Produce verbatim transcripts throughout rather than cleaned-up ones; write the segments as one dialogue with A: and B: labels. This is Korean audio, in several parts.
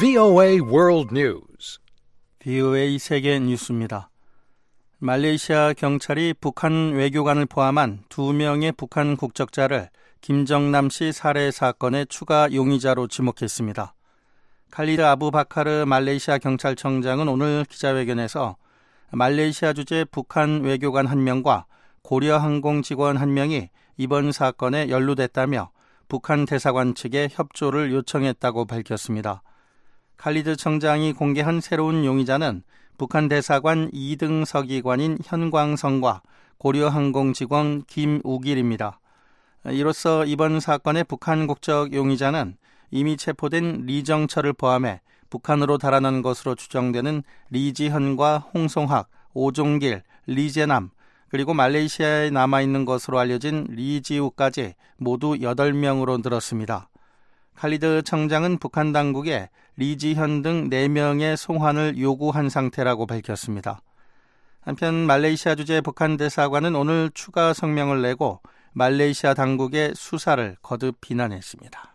A: 브이오에이 World News.
B: 브이오에이 세계 뉴스입니다. 말레이시아 경찰이 북한 외교관을 포함한 두 명의 북한 국적자를 김정남 씨 살해 사건의 추가 용의자로 지목했습니다. 칼리드 아부바카르 말레이시아 경찰청장은 오늘 기자회견에서 말레이시아 주재 북한 외교관 한 명과 고려항공 직원 한 명이 이번 사건에 연루됐다며 북한 대사관 측에 협조를 요청했다고 밝혔습니다. 칼리드 청장이 공개한 새로운 용의자는 북한 대사관 이 등 서기관인 현광성과 고려항공 직원 김우길입니다. 이로써 이번 사건의 북한 국적 용의자는 이미 체포된 리정철을 포함해 북한으로 달아난 것으로 추정되는 리지현과 홍송학, 오종길, 리제남, 그리고 말레이시아에 남아있는 것으로 알려진 리지우까지 모두 여덟 명으로 늘었습니다. 칼리드 청장은 북한 당국에 리지현 등 네 명의 송환을 요구한 상태라고 밝혔습니다. 한편 말레이시아 주재 북한 대사관은 오늘 추가 성명을 내고 말레이시아 당국의 수사를 거듭 비난했습니다.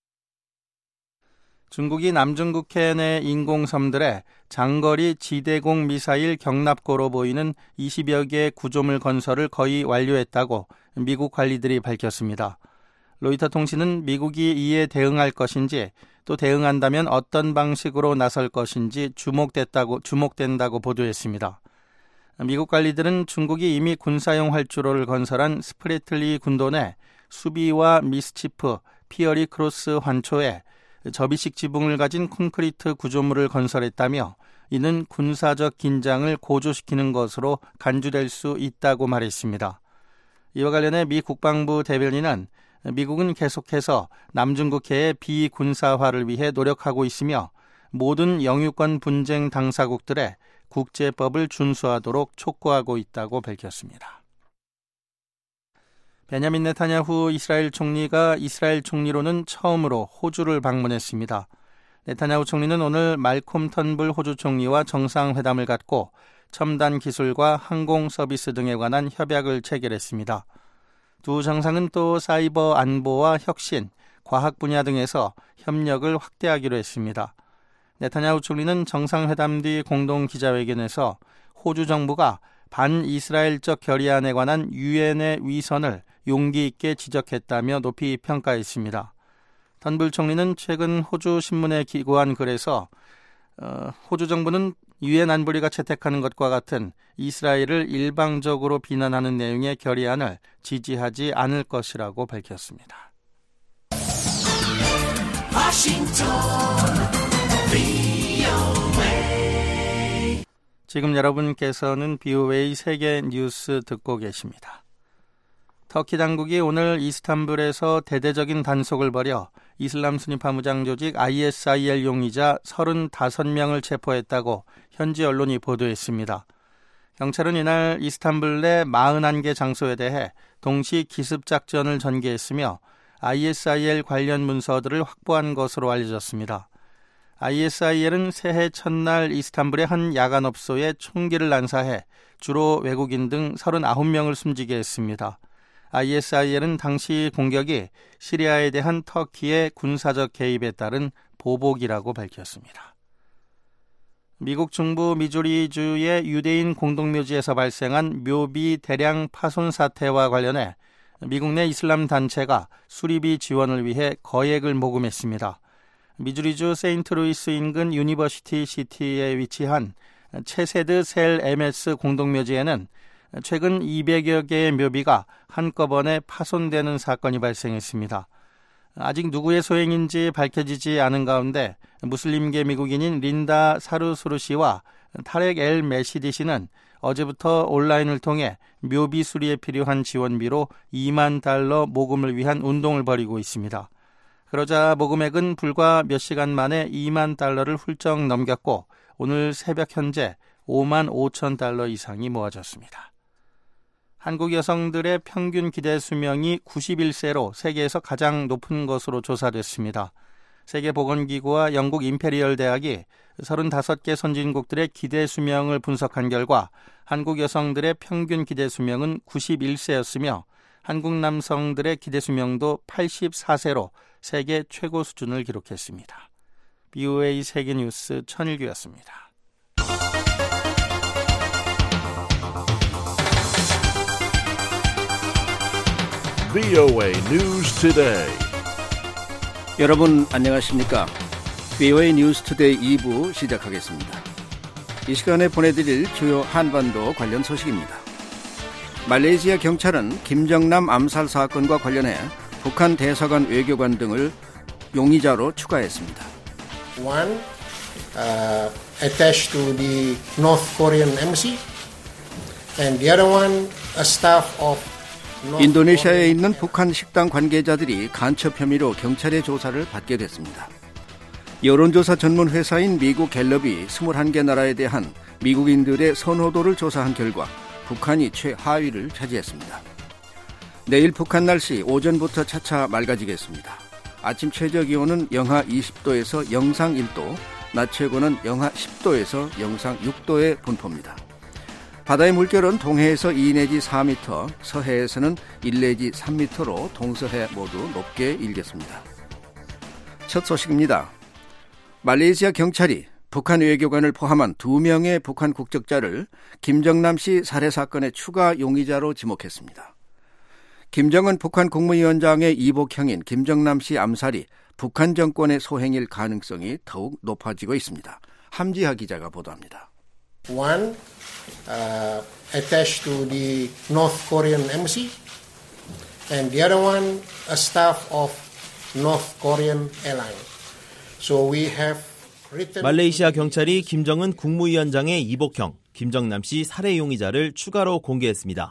B: 중국이 남중국해 내 인공섬들에 장거리 지대공 미사일 경납고로 보이는 이십여 개의 구조물 건설을 거의 완료했다고 미국 관리들이 밝혔습니다. 로이터 통신은 미국이 이에 대응할 것인지 또 대응한다면 어떤 방식으로 나설 것인지 주목됐다고, 주목된다고 보도했습니다. 미국 관리들은 중국이 이미 군사용 활주로를 건설한 스프래틀리 군도 내 수비와 미스치프, 피어리 크로스 환초에 접이식 지붕을 가진 콘크리트 구조물을 건설했다며 이는 군사적 긴장을 고조시키는 것으로 간주될 수 있다고 말했습니다. 이와 관련해 미 국방부 대변인은 미국은 계속해서 남중국해의 비군사화를 위해 노력하고 있으며 모든 영유권 분쟁 당사국들의 국제법을 준수하도록 촉구하고 있다고 밝혔습니다. 베냐민 네타냐후 이스라엘 총리가 이스라엘 총리로는 처음으로 호주를 방문했습니다. 네타냐후 총리는 오늘 말콤 턴불 호주 총리와 정상회담을 갖고 첨단 기술과 항공 서비스 등에 관한 협약을 체결했습니다. 두 정상은 또 사이버 안보와 혁신, 과학 분야 등에서 협력을 확대하기로 했습니다. 네타냐후 총리는 정상회담 뒤 공동 기자회견에서 호주 정부가 반이스라엘적 결의안에 관한 유엔의 위선을 용기 있게 지적했다며 높이 평가했습니다. 턴불 총리는 최근 호주 신문에 기고한 글에서 어, 호주 정부는 유엔 안보리가 채택하는 것과 같은 이스라엘을 일방적으로 비난하는 내용의 결의안을 지지하지 않을 것이라고 밝혔습니다. 워싱턴 브이오에이 지금 여러분께서는 브이오에이 세계 뉴스 듣고 계십니다. 터키 당국이 오늘 이스탄불에서 대대적인 단속을 벌여 이슬람 순위파 무장 조직 아이에스아이엘 용의자 서른다섯 명을 체포했다고 현지 언론이 보도했습니다. 경찰은 이날 이스탄불 내 사십일 개 장소에 대해 동시 기습작전을 전개했으며 아이에스아이엘 관련 문서들을 확보한 것으로 알려졌습니다. 아이에스아이엘은 새해 첫날 이스탄불의 한 야간업소에 총기를 난사해 주로 외국인 등 서른아홉 명을 숨지게 했습니다. 아이에스아이엘은 당시 공격이 시리아에 대한 터키의 군사적 개입에 따른 보복이라고 밝혔습니다. 미국 중부 미주리주의 유대인 공동묘지에서 발생한 묘비 대량 파손 사태와 관련해 미국 내 이슬람 단체가 수리비 지원을 위해 거액을 모금했습니다. 미주리주 세인트루이스 인근 유니버시티 시티에 위치한 체세드 셀 엠에스 공동묘지에는 최근 이백여 개의 묘비가 한꺼번에 파손되는 사건이 발생했습니다. 아직 누구의 소행인지 밝혀지지 않은 가운데 무슬림계 미국인인 린다 사르수르 씨와 타렉 엘 메시디 씨는 어제부터 온라인을 통해 묘비 수리에 필요한 지원비로 이만 달러 모금을 위한 운동을 벌이고 있습니다. 그러자 모금액은 불과 몇 시간 만에 이만 달러를 훌쩍 넘겼고 오늘 새벽 현재 오만 오천 달러 이상이 모아졌습니다. 한국 여성들의 평균 기대 수명이 구십일 세로 세계에서 가장 높은 것으로 조사됐습니다. 세계보건기구와 영국 임페리얼 대학이 서른다섯 개 선진국들의 기대 수명을 분석한 결과 한국 여성들의 평균 기대 수명은 구십일 세였으며 한국 남성들의 기대 수명도 팔십사 세로 세계 최고 수준을 기록했습니다. 비오에이 세계뉴스 천일규였습니다.
A: 비오에이 News Today.
C: 여러분 안녕하십니까? 비오에이 뉴스 투데이 이 부 시작하겠습니다. 이 시간에 보내드릴 주요 한반도 관련 소식입니다. 말레이시아 경찰은 김정남 암살 사건과 관련해 북한 대사관 외교관 등을 용의자로 추가했습니다.
D: One uh, attached to the North Korean embassy, and the other one a staff of
C: 인도네시아에 있는 북한 식당 관계자들이 간첩 혐의로 경찰의 조사를 받게 됐습니다. 여론조사 전문 회사인 미국 갤럽이 이십일 개 나라에 대한 미국인들의 선호도를 조사한 결과 북한이 최하위를 차지했습니다. 내일 북한 날씨 오전부터 차차 맑아지겠습니다. 아침 최저 기온은 영하 이십 도에서 영상 일 도, 낮 최고는 영하 십 도에서 영상 육 도의 분포입니다. 바다의 물결은 동해에서 이 내지 사 미터, 서해에서는 일 내지 삼 미터로 동서해 모두 높게 일겠습니다. 첫 소식입니다. 말레이시아 경찰이 북한 외교관을 포함한 두 명의 북한 국적자를 김정남 씨 살해 사건의 추가 용의자로 지목했습니다. 김정은 북한 국무위원장의 이복형인 김정남 씨 암살이 북한 정권의 소행일 가능성이 더욱 높아지고 있습니다. 함지하 기자가 보도합니다.
D: One uh, attached to the North Korean embassy, and the other one a staff of North Korean airline. So we have written.
E: 말레이시아 경찰이 김정은 국무위원장의 이복형 김정남 씨 살해 용의자를 추가로 공개했습니다.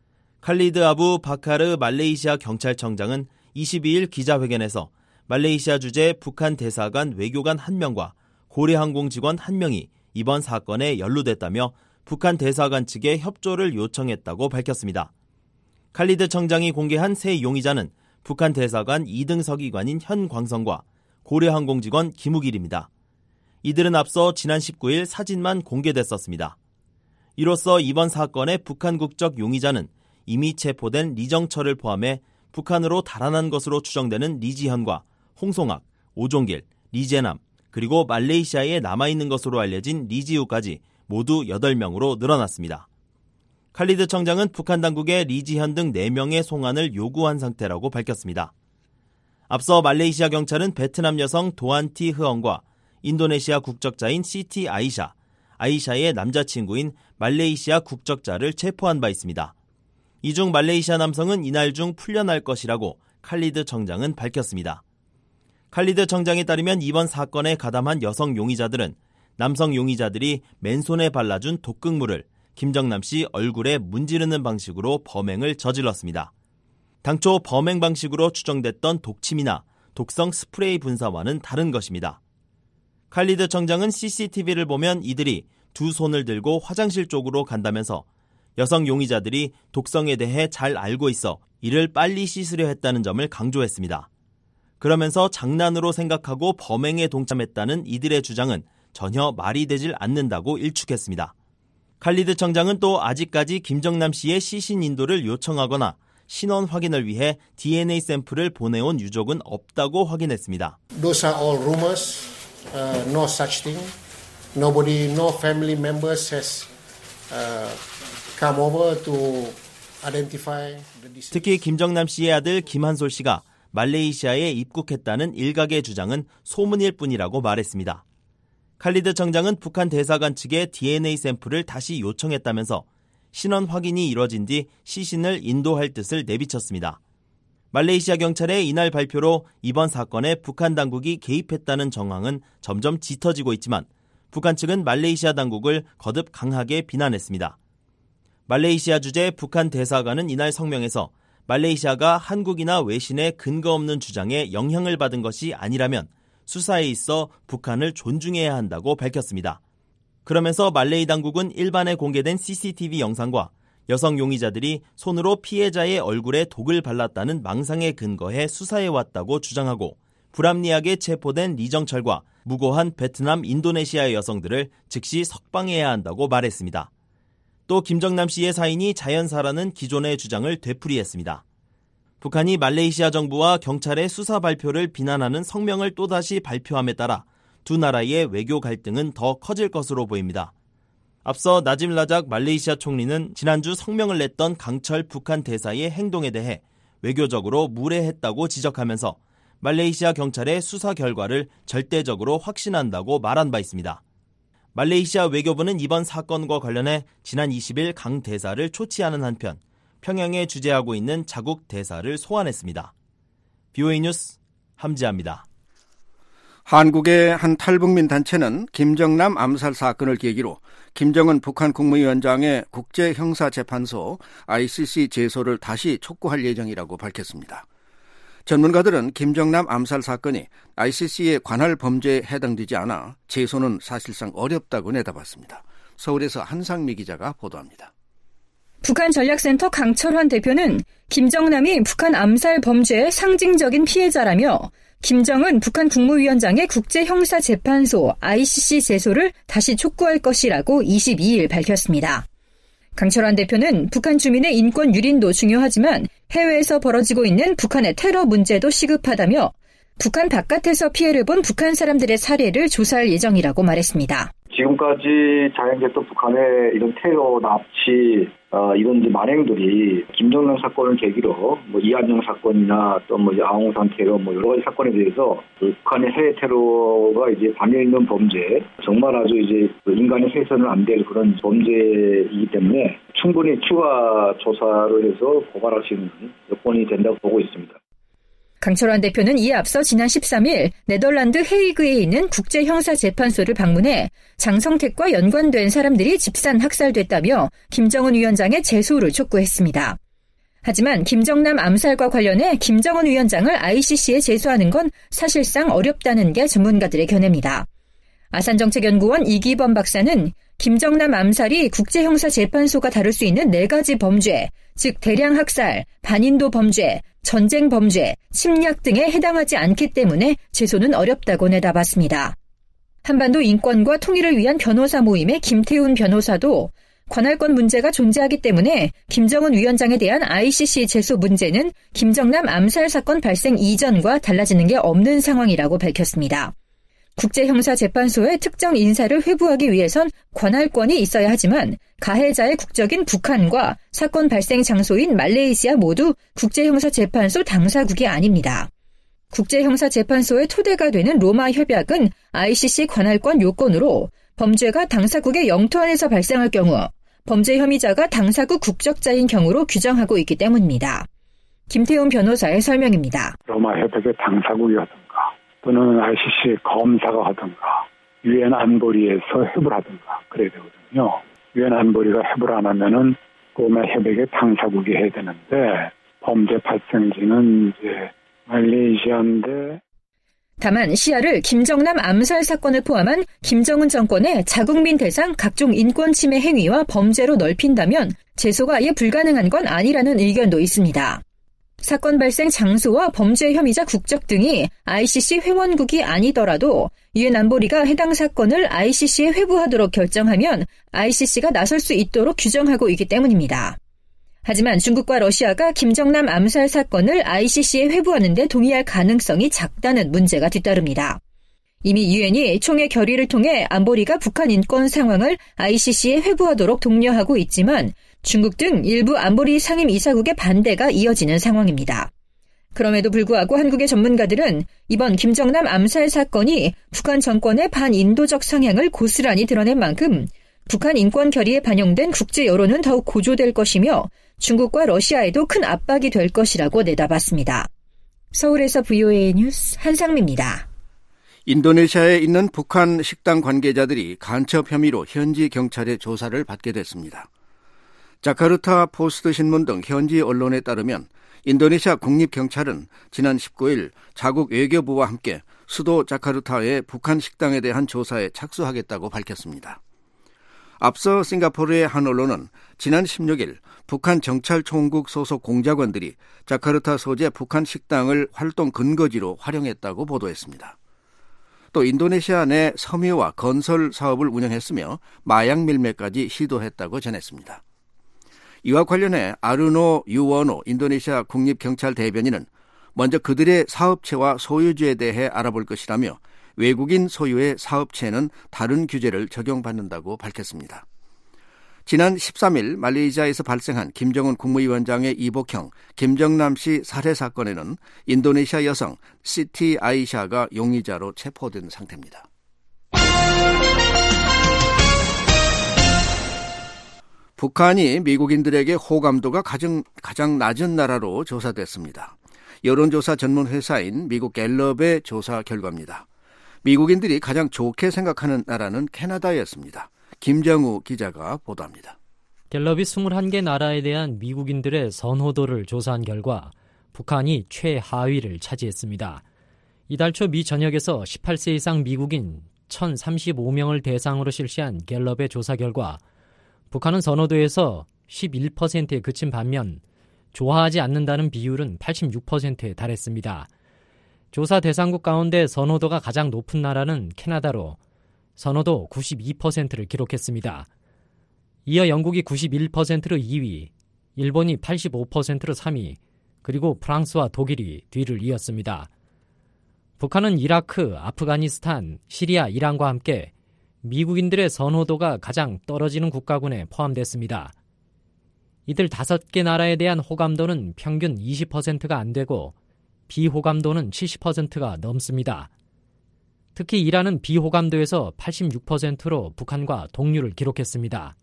E: 칼리드 아부 바카르 말레이시아 경찰청장은 이십이 일 기자회견에서 말레이시아 주재 북한 대사관 외교관 한 명과 고려항공 직원 한 명이 이번 사건에 연루됐다며 북한 대사관 측에 협조를 요청했다고 밝혔습니다. 칼리드 청장이 공개한 세 용의자는 북한 대사관 이 등 서기관인 현광성과 고려항공 직원 김우길입니다. 이들은 앞서 지난 십구 일 사진만 공개됐었습니다. 이로써 이번 사건의 북한 국적 용의자는 이미 체포된 리정철을 포함해 북한으로 달아난 것으로 추정되는 리지현과 홍송학, 오종길, 리재남, 그리고 말레이시아에 남아있는 것으로 알려진 리지우까지 모두 여덟 명으로 늘어났습니다. 칼리드 청장은 북한 당국에 리지현 등 네 명의 송환을 요구한 상태라고 밝혔습니다. 앞서 말레이시아 경찰은 베트남 여성 도안티 흐엉과 인도네시아 국적자인 시티 아이샤, 아이샤의 남자친구인 말레이시아 국적자를 체포한 바 있습니다. 이 중 말레이시아 남성은 이날 중 풀려날 것이라고 칼리드 청장은 밝혔습니다. 칼리드 청장에 따르면 이번 사건에 가담한 여성 용의자들은 남성 용의자들이 맨손에 발라준 독극물을 김정남 씨 얼굴에 문지르는 방식으로 범행을 저질렀습니다. 당초 범행 방식으로 추정됐던 독침이나 독성 스프레이 분사와는 다른 것입니다. 칼리드 청장은 씨씨티비를 보면 이들이 두 손을 들고 화장실 쪽으로 간다면서 여성 용의자들이 독성에 대해 잘 알고 있어 이를 빨리 씻으려 했다는 점을 강조했습니다. 그러면서 장난으로 생각하고 범행에 동참했다는 이들의 주장은 전혀 말이 되질 않는다고 일축했습니다. 칼리드 청장은 또 아직까지 김정남 씨의 시신 인도를 요청하거나 신원 확인을 위해 디엔에이 샘플을 보내온 유족은 없다고 확인했습니다.
D: Those are all rumors. Uh, no such thing. Nobody, no family members has uh, come over to identify the deceased.
E: 특히 김정남 씨의 아들 김한솔 씨가 말레이시아에 입국했다는 일각의 주장은 소문일 뿐이라고 말했습니다. 칼리드 청장은 북한 대사관 측에 디엔에이 샘플을 다시 요청했다면서 신원 확인이 이뤄진 뒤 시신을 인도할 뜻을 내비쳤습니다. 말레이시아 경찰의 이날 발표로 이번 사건에 북한 당국이 개입했다는 정황은 점점 짙어지고 있지만 북한 측은 말레이시아 당국을 거듭 강하게 비난했습니다. 말레이시아 주재 북한 대사관은 이날 성명에서 말레이시아가 한국이나 외신의 근거 없는 주장에 영향을 받은 것이 아니라면 수사에 있어 북한을 존중해야 한다고 밝혔습니다. 그러면서 말레이 당국은 일반에 공개된 씨씨티비 영상과 여성 용의자들이 손으로 피해자의 얼굴에 독을 발랐다는 망상에 근거해 수사해왔다고 주장하고 불합리하게 체포된 리정철과 무고한 베트남, 인도네시아의 여성들을 즉시 석방해야 한다고 말했습니다. 또 김정남 씨의 사인이 자연사라는 기존의 주장을 되풀이했습니다. 북한이 말레이시아 정부와 경찰의 수사 발표를 비난하는 성명을 또다시 발표함에 따라 두 나라의 외교 갈등은 더 커질 것으로 보입니다. 앞서 나집 라작 말레이시아 총리는 지난주 성명을 냈던 강철 북한 대사의 행동에 대해 외교적으로 무례했다고 지적하면서 말레이시아 경찰의 수사 결과를 절대적으로 확신한다고 말한 바 있습니다. 말레이시아 외교부는 이번 사건과 관련해 지난 이십 일 강 대사를 초치하는 한편 평양에 주재하고 있는 자국 대사를 소환했습니다. 비오에이 뉴스 함지아입니다.
C: 한국의 한 탈북민 단체는 김정남 암살 사건을 계기로 김정은 북한 국무위원장의 국제형사재판소 아이씨씨 제소를 다시 촉구할 예정이라고 밝혔습니다. 전문가들은 김정남 암살 사건이 아이씨씨의 관할 범죄에 해당되지 않아 제소는 사실상 어렵다고 내다봤습니다. 서울에서 한상미 기자가 보도합니다.
F: 북한 전략센터 강철환 대표는 김정남이 북한 암살 범죄의 상징적인 피해자라며 김정은 북한 국무위원장의 국제형사재판소 아이씨씨 제소를 다시 촉구할 것이라고 이십이 일 밝혔습니다. 강철환 대표는 북한 주민의 인권 유린도 중요하지만 해외에서 벌어지고 있는 북한의 테러 문제도 시급하다며 북한 바깥에서 피해를 본 북한 사람들의 사례를 조사할 예정이라고 말했습니다.
G: 지금까지 자행됐던 북한의 이런 테러, 납치, 어, 이런 이제 만행들이 김정남 사건을 계기로 뭐 이한영 사건이나 또 뭐 아웅산 테러 뭐 여러 가지 사건에 대해서 그 북한의 해외 테러가 이제 담겨 있는 범죄, 정말 아주 이제 인간의 해서는 안 될 그런 범죄이기 때문에 충분히 추가 조사를 해서 고발할 수 있는 여건이 된다고 보고 있습니다.
F: 강철환 대표는 이에 앞서 지난 십삼 일 네덜란드 헤이그에 있는 국제형사재판소를 방문해 장성택과 연관된 사람들이 집산 학살됐다며 김정은 위원장의 제소를 촉구했습니다. 하지만 김정남 암살과 관련해 김정은 위원장을 아이씨씨에 제소하는 건 사실상 어렵다는 게 전문가들의 견해입니다. 아산정책연구원 이기범 박사는 김정남 암살이 국제형사재판소가 다룰 수 있는 네 가지 범죄, 즉 대량 학살, 반인도 범죄, 전쟁 범죄, 침략 등에 해당하지 않기 때문에 제소는 어렵다고 내다봤습니다. 한반도 인권과 통일을 위한 변호사 모임의 김태훈 변호사도 관할권 문제가 존재하기 때문에 김정은 위원장에 대한 아이씨씨 제소 문제는 김정남 암살 사건 발생 이전과 달라지는 게 없는 상황이라고 밝혔습니다. 국제형사재판소에 특정 인사를 회부하기 위해선 관할권이 있어야 하지만 가해자의 국적인 북한과 사건 발생 장소인 말레이시아 모두 국제형사재판소 당사국이 아닙니다. 국제형사재판소의 토대가 되는 로마 협약은 아이씨씨 관할권 요건으로 범죄가 당사국의 영토 안에서 발생할 경우 범죄 혐의자가 당사국 국적자인 경우로 규정하고 있기 때문입니다. 김태훈 변호사의 설명입니다.
H: 로마 협약의 당사국이었던가 또는 아이씨씨 검사가 하든가 유엔 안보리에서 회부를 하든가 그래야 되거든요. 유엔 안보리가 회부를 안 하면은 로마 협약의 당사국이 해야 되는데 범죄 발생지는 이제 말레이시아인데.
F: 다만 시야를 김정남 암살 사건을 포함한 김정은 정권의 자국민 대상 각종 인권 침해 행위와 범죄로 넓힌다면 제소가 아예 불가능한 건 아니라는 의견도 있습니다. 사건 발생 장소와 범죄 혐의자 국적 등이 아이씨씨 회원국이 아니더라도 유엔 안보리가 해당 사건을 아이씨씨에 회부하도록 결정하면 아이씨씨가 나설 수 있도록 규정하고 있기 때문입니다. 하지만 중국과 러시아가 김정남 암살 사건을 아이씨씨에 회부하는 데 동의할 가능성이 작다는 문제가 뒤따릅니다. 이미 유엔이 총회 결의를 통해 안보리가 북한 인권 상황을 아이씨씨에 회부하도록 독려하고 있지만 중국 등 일부 안보리 상임이사국의 반대가 이어지는 상황입니다. 그럼에도 불구하고 한국의 전문가들은 이번 김정남 암살 사건이 북한 정권의 반인도적 성향을 고스란히 드러낸 만큼 북한 인권 결의에 반영된 국제 여론은 더욱 고조될 것이며 중국과 러시아에도 큰 압박이 될 것이라고 내다봤습니다. 서울에서 브이오에이 뉴스 한상미입니다.
C: 인도네시아에 있는 북한 식당 관계자들이 간첩 혐의로 현지 경찰의 조사를 받게 됐습니다. 자카르타 포스트 신문 등 현지 언론에 따르면 인도네시아 국립경찰은 지난 십구 일 자국 외교부와 함께 수도 자카르타의 북한 식당에 대한 조사에 착수하겠다고 밝혔습니다. 앞서 싱가포르의 한 언론은 지난 십육 일 북한 정찰총국 소속 공작원들이 자카르타 소재 북한 식당을 활동 근거지로 활용했다고 보도했습니다. 또 인도네시아 내 섬유와 건설 사업을 운영했으며 마약 밀매까지 시도했다고 전했습니다. 이와 관련해 아르노 유워노 인도네시아 국립경찰 대변인은 먼저 그들의 사업체와 소유주에 대해 알아볼 것이라며 외국인 소유의 사업체는 다른 규제를 적용받는다고 밝혔습니다. 지난 십삼 일 말레이시아에서 발생한 김정은 국무위원장의 이복형 김정남 씨 살해 사건에는 인도네시아 여성 시티 아이샤가 용의자로 체포된 상태입니다. 북한이 미국인들에게 호감도가 가장, 가장 낮은 나라로 조사됐습니다. 여론조사 전문 회사인 미국 갤럽의 조사 결과입니다. 미국인들이 가장 좋게 생각하는 나라는 캐나다였습니다. 김정우 기자가 보도합니다.
I: 갤럽이 이십일 개 나라에 대한 미국인들의 선호도를 조사한 결과 북한이 최하위를 차지했습니다. 이달 초 미 전역에서 십팔 세 이상 미국인 천삼십오 명을 대상으로 실시한 갤럽의 조사 결과 북한은 선호도에서 십일 퍼센트에 그친 반면 좋아하지 않는다는 비율은 팔십육 퍼센트에 달했습니다. 조사 대상국 가운데 선호도가 가장 높은 나라는 캐나다로 선호도 구십이 퍼센트를 기록했습니다. 이어 영국이 구십일 퍼센트로 이 위, 일본이 팔십오 퍼센트로 삼 위, 그리고 프랑스와 독일이 뒤를 이었습니다. 북한은 이라크, 아프가니스탄, 시리아, 이란과 함께 미국인들의 선호도가 가장 떨어지는 국가군에 포함됐습니다. 이들 다섯 개 나라에 대한 호감도는 평균 이십 퍼센트가 안 되고 비호감도는 칠십 퍼센트가 넘습니다. 특히 이란은 비호감도에서 팔십육 퍼센트로 북한과 동률을 기록했습니다.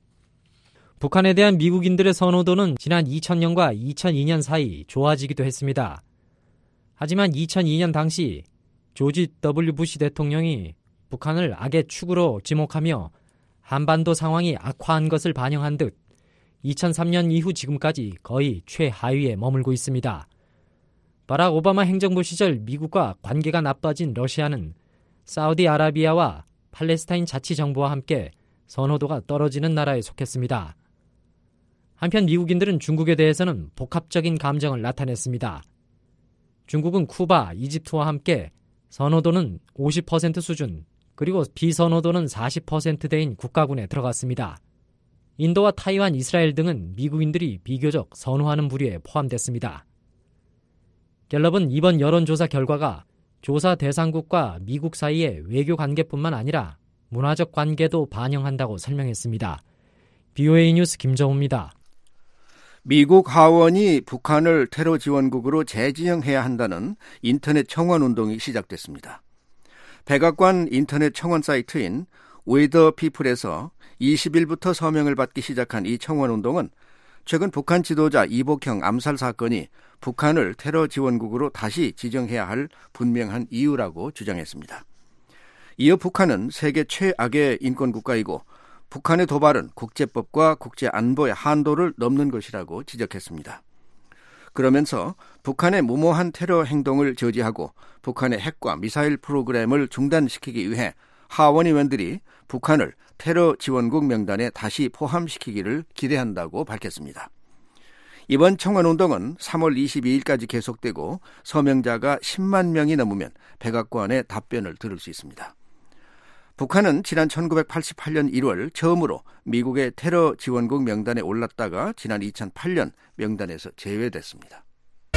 I: 북한에 대한 미국인들의 선호도는 지난 이천 년과 이천이 년 사이 좋아지기도 했습니다. 하지만 이천이 년 당시 조지 더블유 부시 대통령이 북한을 악의 축으로 지목하며 한반도 상황이 악화한 것을 반영한 듯 이천삼 년 이후 지금까지 거의 최하위에 머물고 있습니다. 바락 오바마 행정부 시절 미국과 관계가 나빠진 러시아는 사우디아라비아와 팔레스타인 자치정부와 함께 선호도가 떨어지는 나라에 속했습니다. 한편 미국인들은 중국에 대해서는 복합적인 감정을 나타냈습니다. 중국은 쿠바, 이집트와 함께 선호도는 오십 퍼센트 수준, 그리고 비선호도는 사십 퍼센트대인 국가군에 들어갔습니다. 인도와 타이완, 이스라엘 등은 미국인들이 비교적 선호하는 부류에 포함됐습니다. 갤럽은 이번 여론조사 결과가 조사 대상국과 미국 사이의 외교 관계뿐만 아니라 문화적 관계도 반영한다고 설명했습니다. 비오에이 뉴스 김정우입니다.
C: 미국 하원이 북한을 테러 지원국으로 재지정해야 한다는 인터넷 청원 운동이 시작됐습니다. 백악관 인터넷 청원 사이트인 웨더피플에서 이십 일부터 서명을 받기 시작한 이 청원 운동은 최근 북한 지도자 이복형 암살 사건이 북한을 테러 지원국으로 다시 지정해야 할 분명한 이유라고 주장했습니다. 이어 북한은 세계 최악의 인권국가이고 북한의 도발은 국제법과 국제안보의 한도를 넘는 것이라고 지적했습니다. 그러면서 북한의 무모한 테러 행동을 저지하고 북한의 핵과 미사일 프로그램을 중단시키기 위해 하원 의원들이 북한을 테러 지원국 명단에 다시 포함시키기를 기대한다고 밝혔습니다. 이번 청원운동은 삼월 이십이일까지 계속되고 서명자가 십만 명이 넘으면 백악관의 답변을 들을 수 있습니다. 북한은 지난 천구백팔십팔 년 일월 처음으로 미국의 테러 지원국 명단에 올랐다가 지난 이천팔 년 명단에서 제외됐습니다.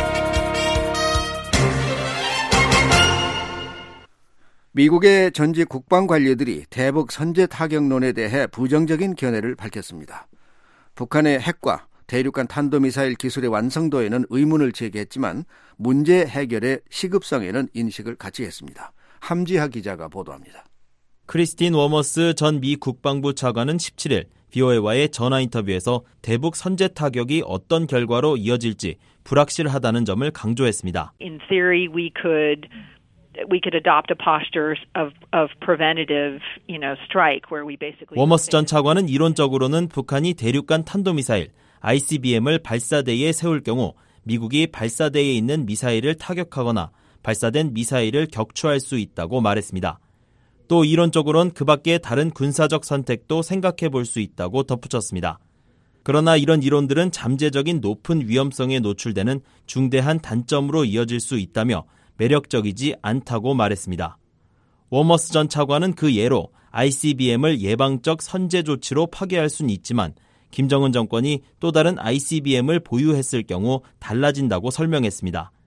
C: 미국의 전직 국방관리들이 대북 선제 타격론에 대해 부정적인 견해를 밝혔습니다. 북한의 핵과 대륙간 탄도미사일 기술의 완성도에는 의문을 제기했지만 문제 해결의 시급성에는 인식을 같이 했습니다. 함지하 기자가 보도합니다.
E: 크리스틴 워머스 전 미 국방부 차관은 십칠 일 비오에이와의 전화 인터뷰에서 대북 선제 타격이 어떤 결과로 이어질지 불확실하다는 점을 강조했습니다.
J: In theory, we could we could adopt a posture of of preventative, you know, strike where we basically
E: 워머스 전 차관은 이론적으로는 북한이 대륙간 탄도미사일 아이씨비엠을 발사대에 세울 경우 미국이 발사대에 있는 미사일을 타격하거나 발사된 미사일을 격추할 수 있다고 말했습니다. 또 이론적으로는 그 밖에 다른 군사적 선택도 생각해 볼 수 있다고 덧붙였습니다. 그러나 이런 이론들은 잠재적인 높은 위험성에 노출되는 중대한 단점으로 이어질 수 있다며 매력적이지 않다고 말했습니다. 워머스 전 차관은 그 예로 아이씨비엠을 예방적 선제 조치로 파괴할 수는 있지만 김정은 정권이 또 다른 아이씨비엠을 보유했을 경우 달라진다고 설명했습니다.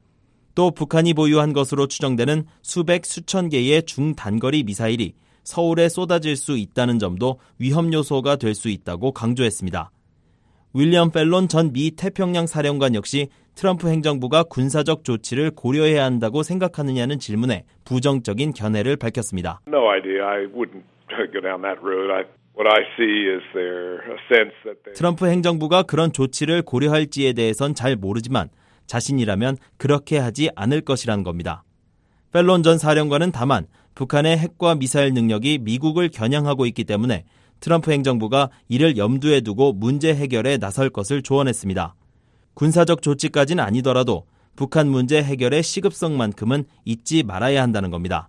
E: 또 북한이 보유한 것으로 추정되는 수백 수천 개의 중단거리 미사일이 서울에 쏟아질 수 있다는 점도 위험 요소가 될 수 있다고 강조했습니다. 윌리엄 펠론 전 미 태평양 사령관 역시 트럼프 행정부가 군사적 조치를 고려해야 한다고 생각하느냐는 질문에 부정적인 견해를 밝혔습니다.
K: No idea. I wouldn't go down that road. I, what I see is there a sense that they...
E: 트럼프 행정부가 그런 조치를 고려할지에 대해선 잘 모르지만 자신이라면 그렇게 하지 않을 것이란 겁니다. 펠론 전 사령관은 다만 북한의 핵과 미사일 능력이 미국을 겨냥하고 있기 때문에 트럼프 행정부가 이를 염두에 두고 문제 해결에 나설 것을 조언했습니다. 군사적 조치까지는 아니더라도 북한 문제 해결의 시급성만큼은 잊지 말아야 한다는 겁니다.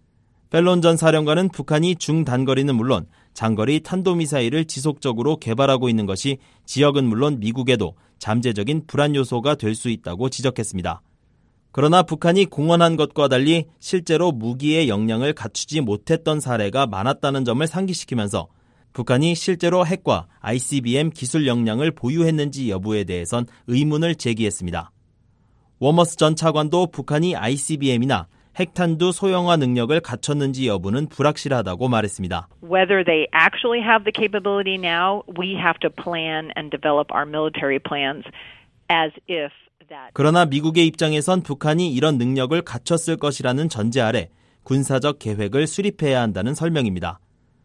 E: 펠론 전 사령관은 북한이 중단거리는 물론 장거리 탄도미사일을 지속적으로 개발하고 있는 것이 지역은 물론 미국에도 잠재적인 불안 요소가 될 수 있다고 지적했습니다. 그러나 북한이 공언한 것과 달리 실제로 무기의 역량을 갖추지 못했던 사례가 많았다는 점을 상기시키면서 북한이 실제로 핵과 아이씨비엠 기술 역량을 보유했는지 여부에 대해선 의문을 제기했습니다. 워머스 전 차관도 북한이 아이씨비엠이나 핵탄두 소형화 능력을 갖췄는지 여부는 불확실하다고 말했습니다.
J: Whether they actually have the capability now, we have to plan and develop our military plans as if that...
E: 그러나 미국의 입장에선 북한이 이런 능력을 갖췄을 것이라는 전제 아래 군사적 계획을 수립해야 한다는 설명입니다.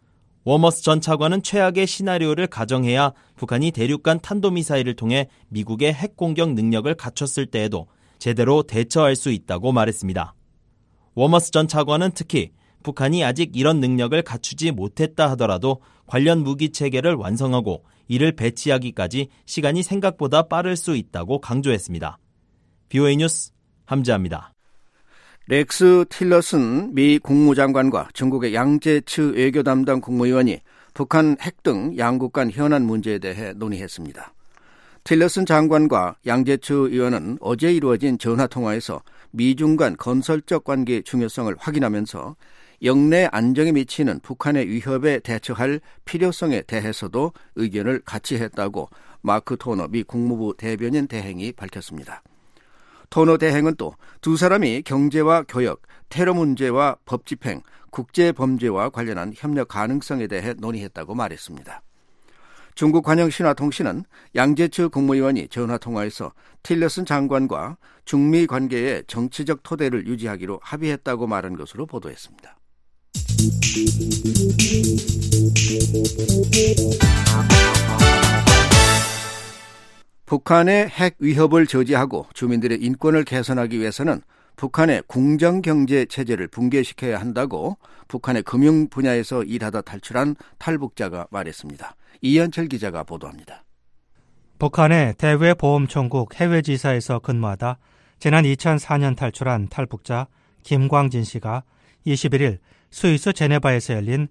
E: 워머스 전 차관은 최악의 시나리오를 가정해야 북한이 대륙간 탄도미사일을 통해 미국의 핵공격 능력을 갖췄을 때에도 제대로 대처할 수 있다고 말했습니다. 워머스 전 차관은 특히 북한이 아직 이런 능력을 갖추지 못했다 하더라도 관련 무기 체계를 완성하고 이를 배치하기까지 시간이 생각보다 빠를 수 있다고 강조했습니다. 비오에이 뉴스 함지아입니다.
C: 렉스 틸러슨 미 국무장관과 중국의 양제츠 외교 담당 국무위원이 북한 핵 등 양국 간 현안 문제에 대해 논의했습니다. 틸러슨 장관과 양제츠 의원은 어제 이루어진 전화통화에서 미중 간 건설적 관계의 중요성을 확인하면서 영내 안정에 미치는 북한의 위협에 대처할 필요성에 대해서도 의견을 같이 했다고 마크 토너 미 국무부 대변인 대행이 밝혔습니다. 토너 대행은 또 두 사람이 경제와 교역, 테러 문제와 법 집행, 국제 범죄와 관련한 협력 가능성에 대해 논의했다고 말했습니다. 중국 관영신화통신은 양제츠 국무위원이 전화통화에서 틸러슨 장관과 중미 관계의 정치적 토대를 유지하기로 합의했다고 말한 것으로 보도했습니다. 북한의 핵 위협을 저지하고 주민들의 인권을 개선하기 위해서는 북한의 공정경제 체제를 붕괴시켜야 한다고 북한의 금융 분야에서 일하다 탈출한 탈북자가 말했습니다. 이현철 기자가 보도합니다.
B: 북한의 대외보험총국 해외지사에서 근무하다 지난 이천사 년 탈출한 탈북자 김광진 씨가 이십일 일 스위스 제네바에서 열린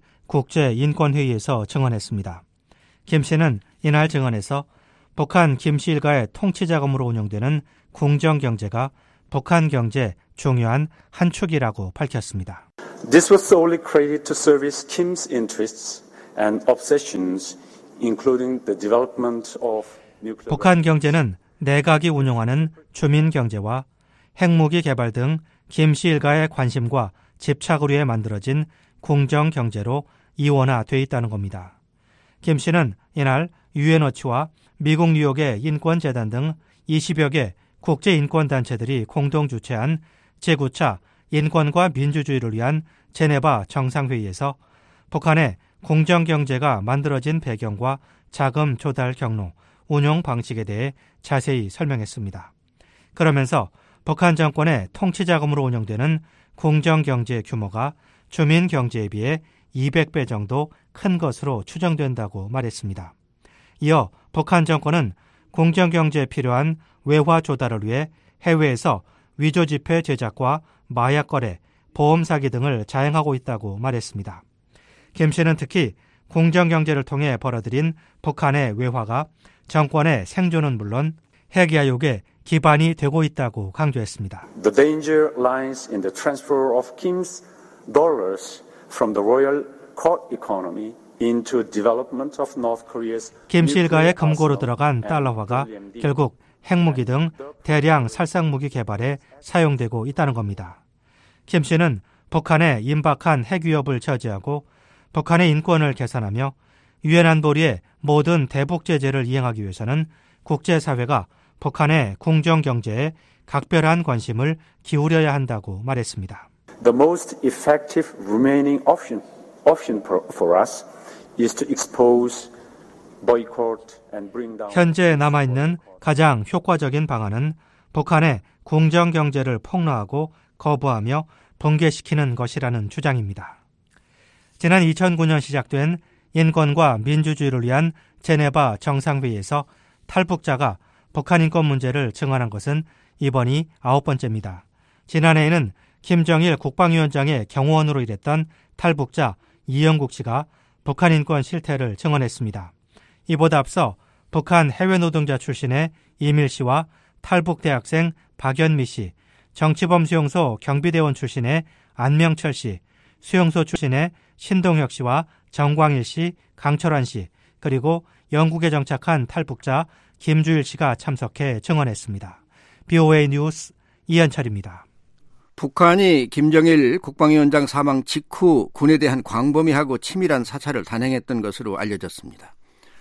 B: 국제인권회의에서 증언했습니다. 김 씨는 이날 증언에서 북한 김 씨 일가의 통치자금으로 운영되는 궁정경제가 북한 경제 중요한 한 축이라고 밝혔습니다.
L: This was solely created to service Kim's interests and obsessions, including the development of nuclear...
B: 북한 경제는 내각이 운영하는 주민 경제와 핵무기 개발 등 김 씨 일가의 관심과 집착을 위해 만들어진 궁정 경제로 이원화돼 있다는 겁니다. 김 씨는 이날 유엔워치와 미국 뉴욕의 인권재단 등 이십여 개 국제인권단체들이 공동 주최한 제구 차 인권과 민주주의를 위한 제네바 정상회의에서 북한의 공정경제가 만들어진 배경과 자금 조달 경로, 운용 방식에 대해 자세히 설명했습니다. 그러면서 북한 정권의 통치자금으로 운영되는 공정경제 규모가 주민경제에 비해 이백 배 정도 큰 것으로 추정된다고 말했습니다. 이어 북한 정권은 공정경제에 필요한 외화 조달을 위해 해외에서 위조지폐 제작과 마약 거래, 보험 사기 등을 자행하고 있다고 말했습니다. 김 씨는 특히 공정경제를 통해 벌어들인 북한의 외화가 정권의 생존은 물론 핵야욕의 기반이 되고 있다고 강조했습니다.
L: The danger lies in the transfer of Kim's dollars from the royal court economy into development of North Korea's
B: 김 씨 일가의 금고로 들어간 달러화가 결국
M: 핵무기 등 대량 살상무기 개발에 사용되고 있다는 겁니다. 김 씨는 북한의 임박한 핵 위협을 저지하고 북한의 인권을 개선하며 유엔 안보리의 모든 대북 제재를 이행하기 위해서는 국제사회가 북한의 궁정경제에 각별한 관심을 기울여야 한다고 말했습니다.
L: The most effective remaining option, option for us is to expose, boycott and bring down.
M: 현재 남아있는 가장 효과적인 방안은 북한의 궁정경제를 폭로하고 거부하며 붕괴시키는 것이라는 주장입니다. 지난 이천구 년 시작된 인권과 민주주의를 위한 제네바 정상회의에서 탈북자가 북한 인권 문제를 증언한 것은 이번이 아홉 번째입니다. 지난해에는 김정일 국방위원장의 경호원으로 일했던 탈북자 이영국 씨가 북한 인권 실태를 증언했습니다. 이보다 앞서 북한 해외 노동자 출신의 이밀 씨와 탈북 대학생 박연미 씨, 정치범 수용소 경비대원 출신의 안명철 씨, 수용소 출신의 신동혁 씨와 정광일 씨, 강철환 씨, 그리고 영국에 정착한 탈북자 김주일 씨가 참석해 증언했습니다. 비오에이 뉴스 이현철입니다.
C: 북한이 김정일 국방위원장 사망 직후 군에 대한 광범위하고 치밀한 사찰을 단행했던 것으로 알려졌습니다.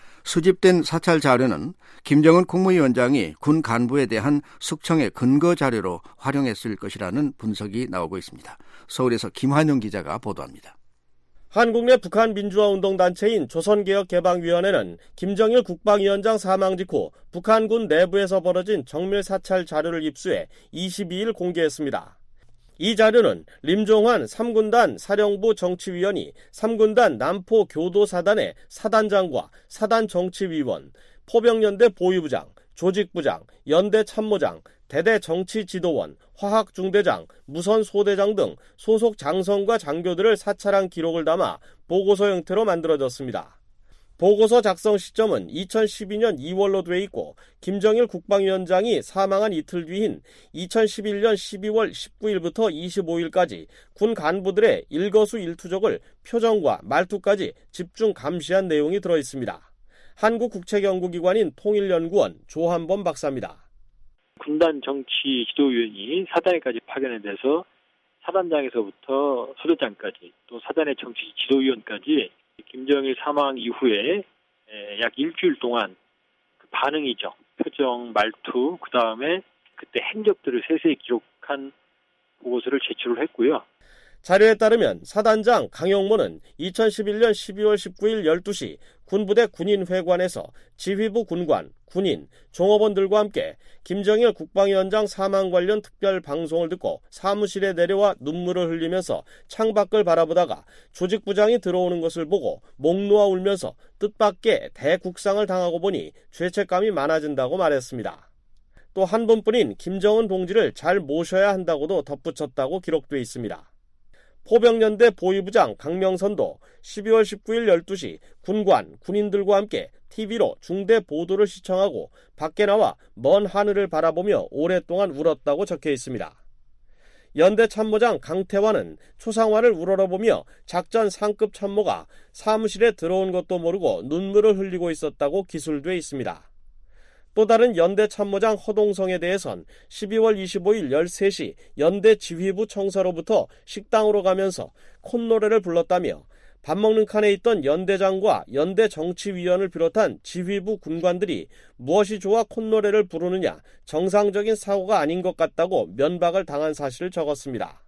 C: 수집된 사찰 자료는 김정은 국무위원장이 군 간부에 대한 숙청의 근거 자료로 활용했을 것이라는 분석이 나오고 있습니다. 서울에서 김환영 기자가 보도합니다.
N: 한국 내 북한 민주화운동단체인 조선개혁개방위원회는 김정일 국방위원장 사망 직후 북한군 내부에서 벌어진 정밀 사찰 자료를 입수해 이십이일 공개했습니다. 이 자료는 림종환 삼 군단 사령부 정치위원이 삼 군단 남포 교도사단의 사단장과 사단 정치위원, 포병연대 보위부장, 조직부장, 연대 참모장, 대대 정치지도원, 화학중대장, 무선소대장 등 소속 장성과 장교들을 사찰한 기록을 담아 보고서 형태로 만들어졌습니다. 보고서 작성 시점은 이천십이 년 이월로 돼 있고 김정일 국방위원장이 사망한 이틀 뒤인 이천십일 년 십이월 십구일부터 이십오일까지 군 간부들의 일거수일투족을 표정과 말투까지 집중 감시한 내용이 들어있습니다. 한국국책연구기관인 통일연구원 조한범 박사입니다.
O: 군단 정치 지도위원이 사단에까지 파견이 돼서 사단장에서부터 소대장까지 또 사단의 정치 지도위원까지 김정일 사망 이후에 약 일주일 동안 그 반응이죠. 표정, 말투, 그 다음에 그때 행적들을 세세히 기록한 보고서를 제출을 했고요.
N: 자료에 따르면 사단장 강영모는 이천십일 년 십이월 십구일 열두 시 군부대 군인회관에서 지휘부 군관, 군인, 종업원들과 함께 김정일 국방위원장 사망 관련 특별 방송을 듣고 사무실에 내려와 눈물을 흘리면서 창밖을 바라보다가 조직부장이 들어오는 것을 보고 목 놓아 울면서 뜻밖의 대국상을 당하고 보니 죄책감이 많아진다고 말했습니다. 또 한 분뿐인 김정은 동지를 잘 모셔야 한다고도 덧붙였다고 기록돼 있습니다. 포병연대 보위부장 강명선도 십이월 십구일 열두 시 군관, 군인들과 함께 티비로 중대 보도를 시청하고 밖에 나와 먼 하늘을 바라보며 오랫동안 울었다고 적혀 있습니다. 연대 참모장 강태환은 초상화를 우러러보며 작전 상급 참모가 사무실에 들어온 것도 모르고 눈물을 흘리고 있었다고 기술돼 있습니다. 또 다른 연대 참모장 허동성에 대해선 십이월 이십오일 열세 시 연대 지휘부 청사로부터 식당으로 가면서 콧노래를 불렀다며 밥 먹는 칸에 있던 연대장과 연대 정치위원을 비롯한 지휘부 군관들이 무엇이 좋아 콧노래를 부르느냐, 정상적인 사고가 아닌 것 같다고 면박을 당한 사실을 적었습니다.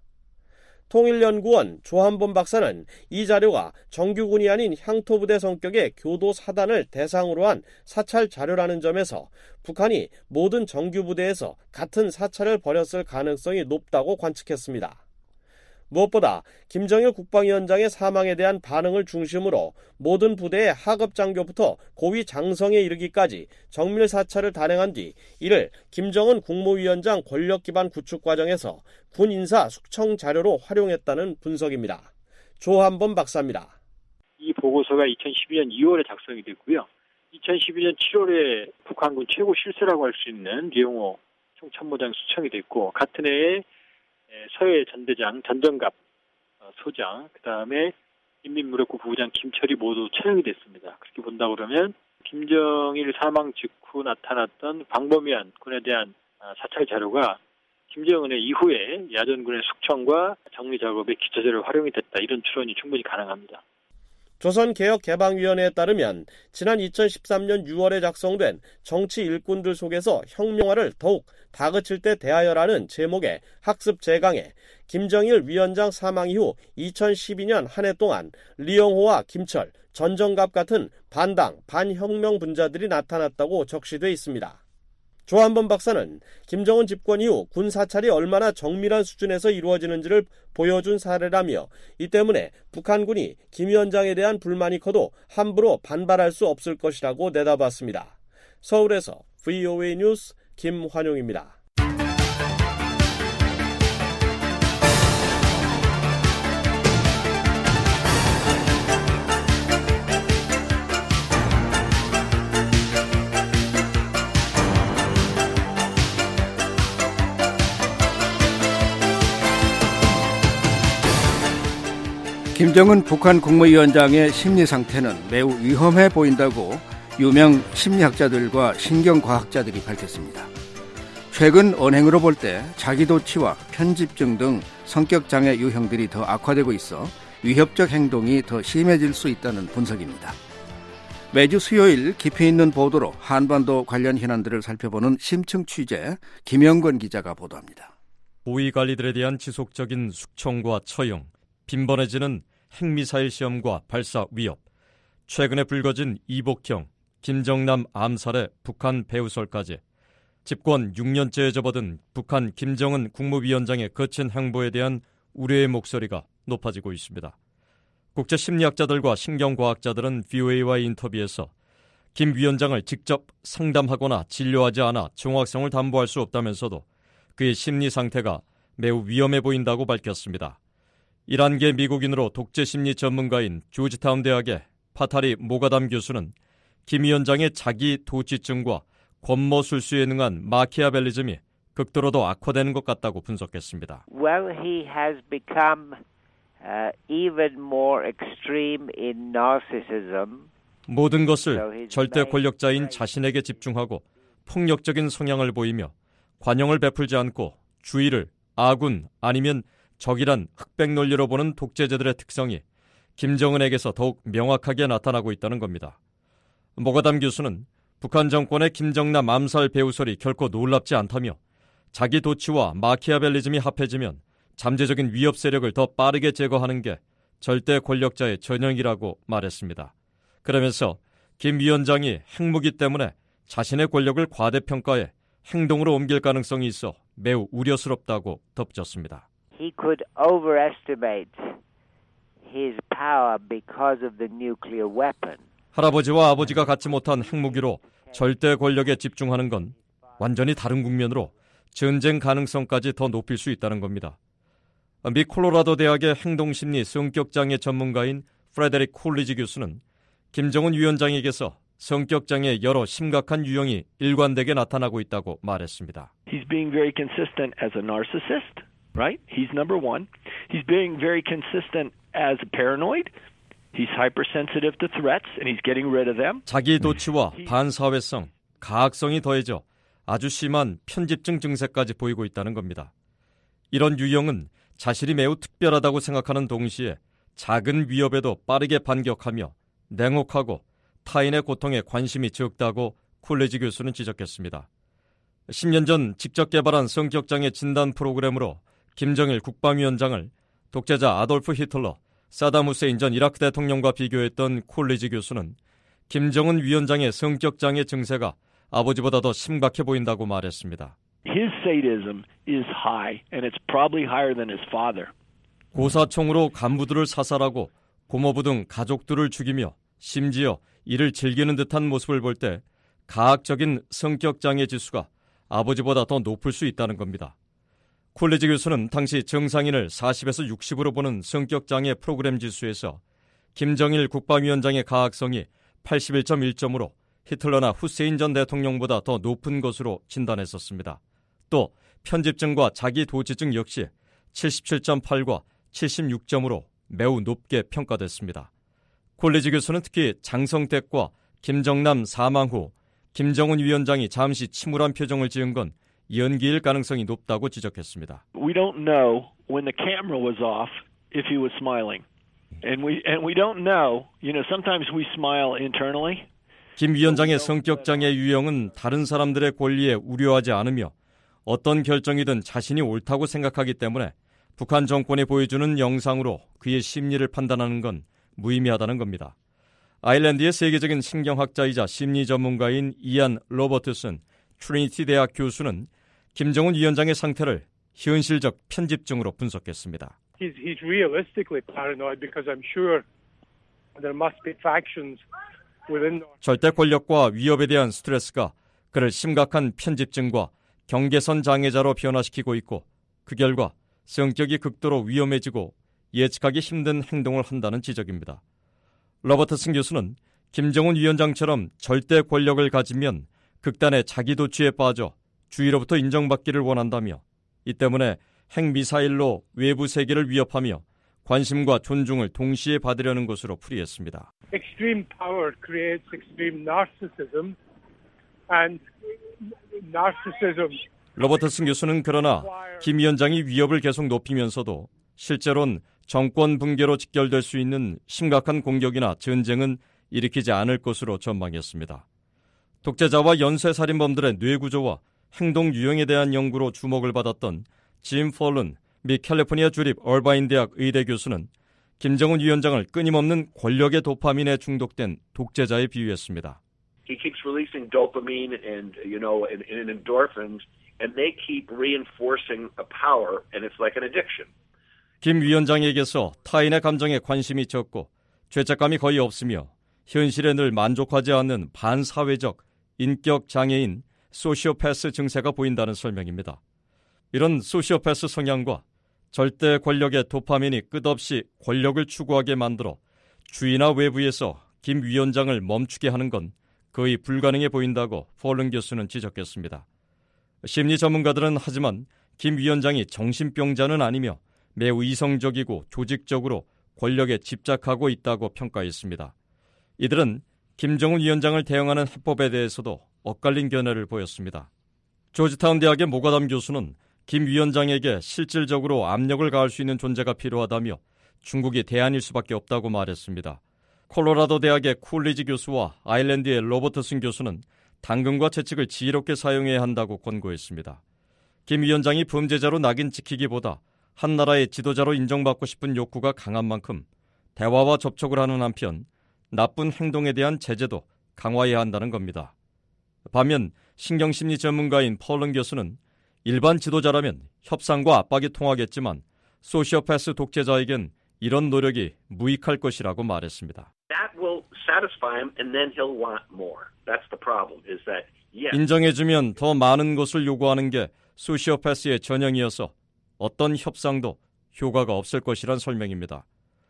N: 통일연구원 조한범 박사는 이 자료가 정규군이 아닌 향토부대 성격의 교도 사단을 대상으로 한 사찰 자료라는 점에서 북한이 모든 정규부대에서 같은 사찰을 벌였을 가능성이 높다고 관측했습니다. 무엇보다 김정일 국방위원장의 사망에 대한 반응을 중심으로 모든 부대의 하급 장교부터 고위 장성에 이르기까지 정밀 사찰을 단행한 뒤 이를 김정은 국무위원장 권력 기반 구축 과정에서 군 인사 숙청 자료로 활용했다는 분석입니다. 조한범 박사입니다.
O: 이 보고서가 이천십이 년 이월에 작성이 됐고요. 이천십이 년 칠월에 북한군 최고 실세라고 할 수 있는 류영호 총참모장 수청이 됐고 같은 해에 서해 전대장 전정갑 소장, 그 다음에 인민무력부 부부장 김철이 모두 처형이 됐습니다. 그렇게 본다 그러면 김정일 사망 직후 나타났던 광범위한 군에 대한 사찰 자료가 김정은의 이후에 야전군의 숙청과 정리 작업에 기초자료로 활용이 됐다. 이런 추론이 충분히 가능합니다.
N: 조선개혁개방위원회에 따르면 지난 이천십삼 년 유월에 작성된 정치 일꾼들 속에서 혁명화를 더욱 다그칠 때 대하여라는 제목의 학습 제강에 김정일 위원장 사망 이후 이천십이 년 한 해 동안 리영호와 김철, 전정갑 같은 반당, 반혁명 분자들이 나타났다고 적시돼 있습니다. 조한범 박사는 김정은 집권 이후 군 사찰이 얼마나 정밀한 수준에서 이루어지는지를 보여준 사례라며 이 때문에 북한군이 김 위원장에 대한 불만이 커도 함부로 반발할 수 없을 것이라고 내다봤습니다. 서울에서 브이오에이 뉴스 김환용입니다.
C: 김정은 북한 국무위원장의 심리 상태는 매우 위험해 보인다고 유명 심리학자들과 신경과학자들이 밝혔습니다. 최근 언행으로 볼 때 자기도취와 편집증 등 성격장애 유형들이 더 악화되고 있어 위협적 행동이 더 심해질 수 있다는 분석입니다. 매주 수요일 깊이 있는 보도로 한반도 관련 현안들을 살펴보는 심층 취재, 김영권 기자가 보도합니다.
P: 고위관리들에 대한 지속적인 숙청과 처형, 빈번해지는 핵미사일 시험과 발사 위협, 최근에 불거진 이복형, 김정남 암살의 북한 배후설까지 집권 육 년째에 접어든 북한 김정은 국무위원장의 거친 행보에 대한 우려의 목소리가 높아지고 있습니다. 국제심리학자들과 신경과학자들은 브이오에이와의 인터뷰에서 김 위원장을 직접 상담하거나 진료하지 않아 정확성을 담보할 수 없다면서도 그의 심리 상태가 매우 위험해 보인다고 밝혔습니다. 일한계 미국인으로 독재심리 전문가인 조지타운 대학의 파타리 모가담 교수는 김 위원장의 자기 도취증과 권모술수에 능한 마키아벨리즘이 극도로 더 악화되는 것 같다고 분석했습니다.
Q: Well, he has become uh, even more extreme in narcissism.
P: 모든 것을 절대 권력자인 자신에게 집중하고 폭력적인 성향을 보이며 관용을 베풀지 않고 주의를 아군 아니면 적이란 흑백 논리로 보는 독재자들의 특성이 김정은에게서 더욱 명확하게 나타나고 있다는 겁니다. 모가담 교수는 북한 정권의 김정남 암살 배후설이 결코 놀랍지 않다며 자기 도취와 마키아벨리즘이 합해지면 잠재적인 위협 세력을 더 빠르게 제거하는 게 절대 권력자의 전형이라고 말했습니다. 그러면서 김 위원장이 핵무기 때문에 자신의 권력을 과대평가해 행동으로 옮길 가능성이 있어 매우 우려스럽다고 덧붙였습니다.
Q: He could overestimate his power because of the nuclear weapon.
P: 할아버지와 아버지가 갖지 못한 핵무기로 절대 권력에 집중하는 건 완전히 다른 국면으로 전쟁 가능성까지 더 높일 수 있다는 겁니다. 미 콜로라도 대학의 행동심리 성격장애 전문가인 프레데릭 콜리지 교수는 김정은 위원장에게서 성격장애의 여러 심각한 유형이 일관되게 나타나고 있다고 말했습니다.
R: He's being very consistent as a narcissist, right? He's number one. He's being very consistent as a paranoid. He's hypersensitive to threats and he's getting rid of them.
P: 자기 도취와 반사회성, 가학성이 더해져 아주 심한 편집증 증세까지 보이고 있다는 겁니다. 이런 유형은 자신이 매우 특별하다고 생각하는 동시에 작은 위협에도 빠르게 반격하며 냉혹하고 타인의 고통에 관심이 적다고 콜리지 교수는 지적했습니다. 십 년 전 직접 개발한 성격장애 진단 프로그램으로 김정일 국방위원장을 독재자 아돌프 히틀러, 사담 후세인 전 이라크 대통령과 비교했던 콜리지 교수는 김정은 위원장의 성격장애 증세가 아버지보다 더 심각해 보인다고 말했습니다.
R: His sadism is high and it's probably higher than his father.
P: 고사총으로 간부들을 사살하고 고모부 등 가족들을 죽이며 심지어 이를 즐기는 듯한 모습을 볼 때 가학적인 성격장애 지수가 아버지보다 더 높을 수 있다는 겁니다. 콜리지 교수는 당시 정상인을 사십에서 육십으로 보는 성격장애 프로그램 지수에서 김정일 국방위원장의 가학성이 팔십일 점 일 점으로 히틀러나 후세인 전 대통령보다 더 높은 것으로 진단했었습니다. 또 편집증과 자기 도취증 역시 칠십칠 점 팔과 칠십육 점으로 매우 높게 평가됐습니다. 콜리지 교수는 특히 장성택과 김정남 사망 후 김정은 위원장이 잠시 침울한 표정을 지은 건 연기일 가능성이 높다고 지적했습니다.
R: We don't know when the camera was off if he was smiling. And we and we don't know, you know, sometimes we smile internally.
P: 김 위원장의 성격 장애 유형은 다른 사람들의 권리에 우려하지 않으며 어떤 결정이든 자신이 옳다고 생각하기 때문에 북한 정권이 보여주는 영상으로 그의 심리를 판단하는 건 무의미하다는 겁니다. 아일랜드의 세계적인 신경학자이자 심리 전문가인 이안 로버트슨 트리니티 대학 교수는 김정은 위원장의 상태를 현실적 편집증으로 분석했습니다.
S: He's, he's realistically paranoid because I'm sure there must be factions within.
P: 절대 권력과 위협에 대한 스트레스가 그를 심각한 편집증과 경계선 장애자로 변화시키고 있고 그 결과 성격이 극도로 위험해지고 예측하기 힘든 행동을 한다는 지적입니다. 로버트슨 교수는 김정은 위원장처럼 절대 권력을 가지면 극단의 자기도취에 빠져 주위로부터 인정받기를 원한다며 이 때문에 핵미사일로 외부 세계를 위협하며 관심과 존중을 동시에 받으려는 것으로 풀이했습니다.
S: Extreme power creates extreme narcissism and narcissism.
P: 로버트슨 교수는 그러나 김 위원장이 위협을 계속 높이면서도 실제로는 정권 붕괴로 직결될 수 있는 심각한 공격이나 전쟁은 일으키지 않을 것으로 전망했습니다. 독재자와 연쇄살인범들의 뇌구조와 행동 유형에 대한 연구로 주목을 받았던 짐 폴런 미 캘리포니아 주립 얼바인 대학 의대 교수는 김정은 위원장을 끊임없는 권력의 도파민에 중독된 독재자에 비유했습니다.
T: He keeps releasing dopamine and you know and, and endorphins and they keep reinforcing a power and it's like an addiction.
P: 김 위원장에게서 타인의 감정에 관심이 적고 죄책감이 거의 없으며 현실에 늘 만족하지 않는 반사회적 인격 장애인 소시오패스 증세가 보인다는 설명입니다. 이런 소시오패스 성향과 절대 권력의 도파민이 끝없이 권력을 추구하게 만들어 주위나 외부에서 김 위원장을 멈추게 하는 건 거의 불가능해 보인다고 폴런 교수는 지적했습니다. 심리 전문가들은 하지만 김 위원장이 정신병자는 아니며 매우 이성적이고 조직적으로 권력에 집착하고 있다고 평가했습니다. 이들은 김정은 위원장을 대응하는 해법에 대해서도 엇갈린 견해를 보였습니다. 조지타운 대학의 모가담 교수는 김 위원장에게 실질적으로 압력을 가할 수 있는 존재가 필요하다며 중국이 대안일 수밖에 없다고 말했습니다. 콜로라도 대학의 쿨리지 교수와 아일랜드의 로버트슨 교수는 당근과 채찍을 지혜롭게 사용해야 한다고 권고했습니다. 김 위원장이 범죄자로 낙인 찍히기보다 한 나라의 지도자로 인정받고 싶은 욕구가 강한 만큼 대화와 접촉을 하는 한편 나쁜 행동에 대한 제재도 강화해야 한다는 겁니다. 반면 신경심리 전문가인 폴런 교수는 일반 지도자라면 협상과 압박이 통하겠지만 소시오패스 독재자에겐 이런 노력이 무익할 것이라고 말했습니다.
T: That will satisfy him and then he'll want more. That's the problem is that yes.
P: 인정해주면 더 많은 것을 요구하는 게 소시오패스의 전형이어서 어떤 협상도 효과가 없을 것이란 설명입니다.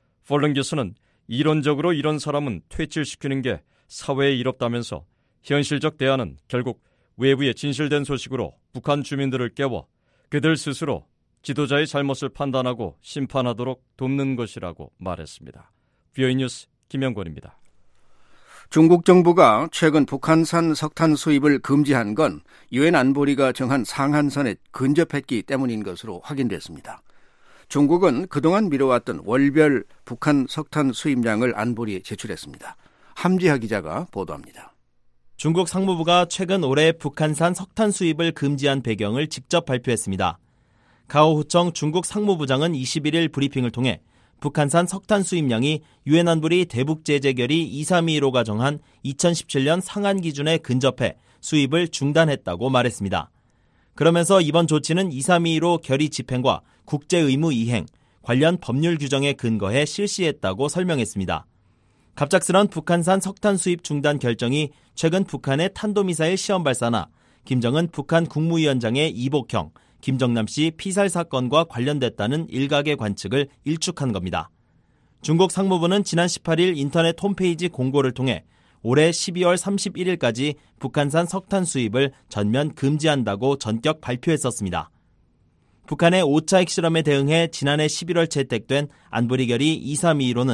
P: 폴런 교수는 이론적으로 이런 사람은 퇴출시키는 게 사회에 이롭다면서 현실적 대안은 결국 외부의 진실된 소식으로 북한 주민들을 깨워 그들 스스로 지도자의 잘못을 판단하고 심판하도록 돕는 것이라고 말했습니다. 비오이 뉴스 김영권입니다.
C: 중국 정부가 최근 북한산 석탄 수입을 금지한 건 유엔 안보리가 정한 상한선에 근접했기 때문인 것으로 확인됐습니다. 중국은 그동안 미뤄왔던 월별 북한 석탄 수입량을 안보리에 제출했습니다. 함지하 기자가 보도합니다.
E: 중국 상무부가 최근 올해 북한산 석탄 수입을 금지한 배경을 직접 발표했습니다. 가오후청 중국 상무부장은 이십일 일 브리핑을 통해 북한산 석탄 수입량이 유엔 안보리 대북제재결의 이삼이일오가 정한 이천십칠 년 상한 기준에 근접해 수입을 중단했다고 말했습니다. 그러면서 이번 조치는 이삼이일오 결의 집행과 국제의무 이행, 관련 법률 규정에 근거해 실시했다고 설명했습니다. 갑작스런 북한산 석탄 수입 중단 결정이 최근 북한의 탄도미사일 시험 발사나 김정은 북한 국무위원장의 이복형, 김정남 씨 피살 사건과 관련됐다는 일각의 관측을 일축한 겁니다. 중국 상무부는 지난 십팔 일 인터넷 홈페이지 공고를 통해 올해 십이월 삼십일일까지 북한산 석탄 수입을 전면 금지한다고 전격 발표했었습니다. 북한의 오 차 핵실험에 대응해 지난해 십일월 채택된 안보리 결의 이삼이일오는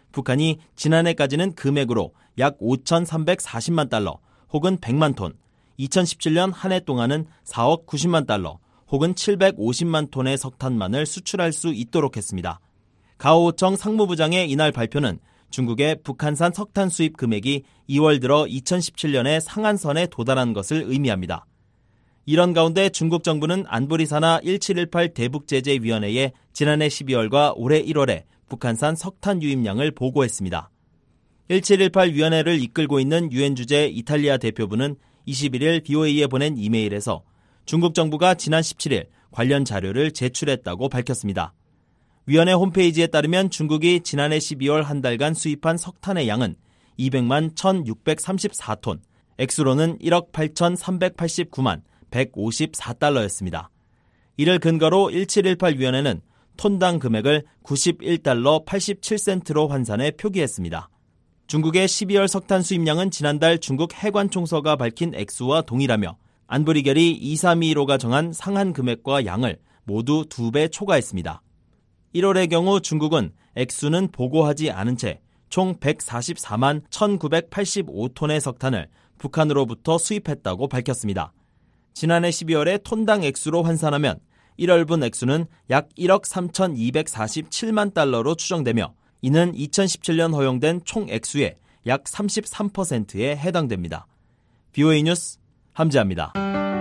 E: 북한이 지난해까지는 금액으로 약 오천삼백사십만 달러 혹은 백만 톤, 이천십칠 년 한 해 동안은 사억 구십만 달러 혹은 칠백오십만 톤의 석탄만을 수출할 수 있도록 했습니다. 가오청 상무부장의 이날 발표는 중국의 북한산 석탄 수입 금액이 이월 들어 이천십칠 년에 상한선에 도달한 것을 의미합니다. 이런 가운데 중국 정부는 안보리 산하 일칠일팔 대북제재위원회에 지난해 십이월과 올해 일월에 북한산 석탄 유입량을 보고했습니다. 일칠일팔 위원회를 이끌고 있는 유엔 주재 이탈리아 대표부는 이십일 일 비오에이에 보낸 이메일에서 중국 정부가 지난 십칠 일 관련 자료를 제출했다고 밝혔습니다. 위원회 홈페이지에 따르면 중국이 지난해 십이월 한 달간 수입한 석탄의 양은 이백만 천육백삼십사 톤, 액수로는 일억 팔천삼백팔십구만 백오십사 달러였습니다. 이를 근거로 일칠일팔 위원회는 톤당 금액을 구십일 달러 팔십칠 센트로 환산해 표기했습니다. 중국의 십이월 석탄 수입량은 지난달 중국 해관총서가 밝힌 액수와 동일하며 안보리 결의 이삼이일오가 정한 상한 금액과 양을 모두 두 배 초과했습니다. 일월의 경우 중국은 액수는 보고하지 않은 채 총 백사십사만 천구백팔십오 톤의 석탄을 북한으로부터 수입했다고 밝혔습니다. 지난해 십이월에 톤당 액수로 환산하면 일월분 액수는 약 일억 삼천이백사십칠만 달러로 추정되며 이는 이천십칠 년 허용된 총 액수의 약 삼십삼 퍼센트에 해당됩니다. 비오에이 뉴스 함지아입니다.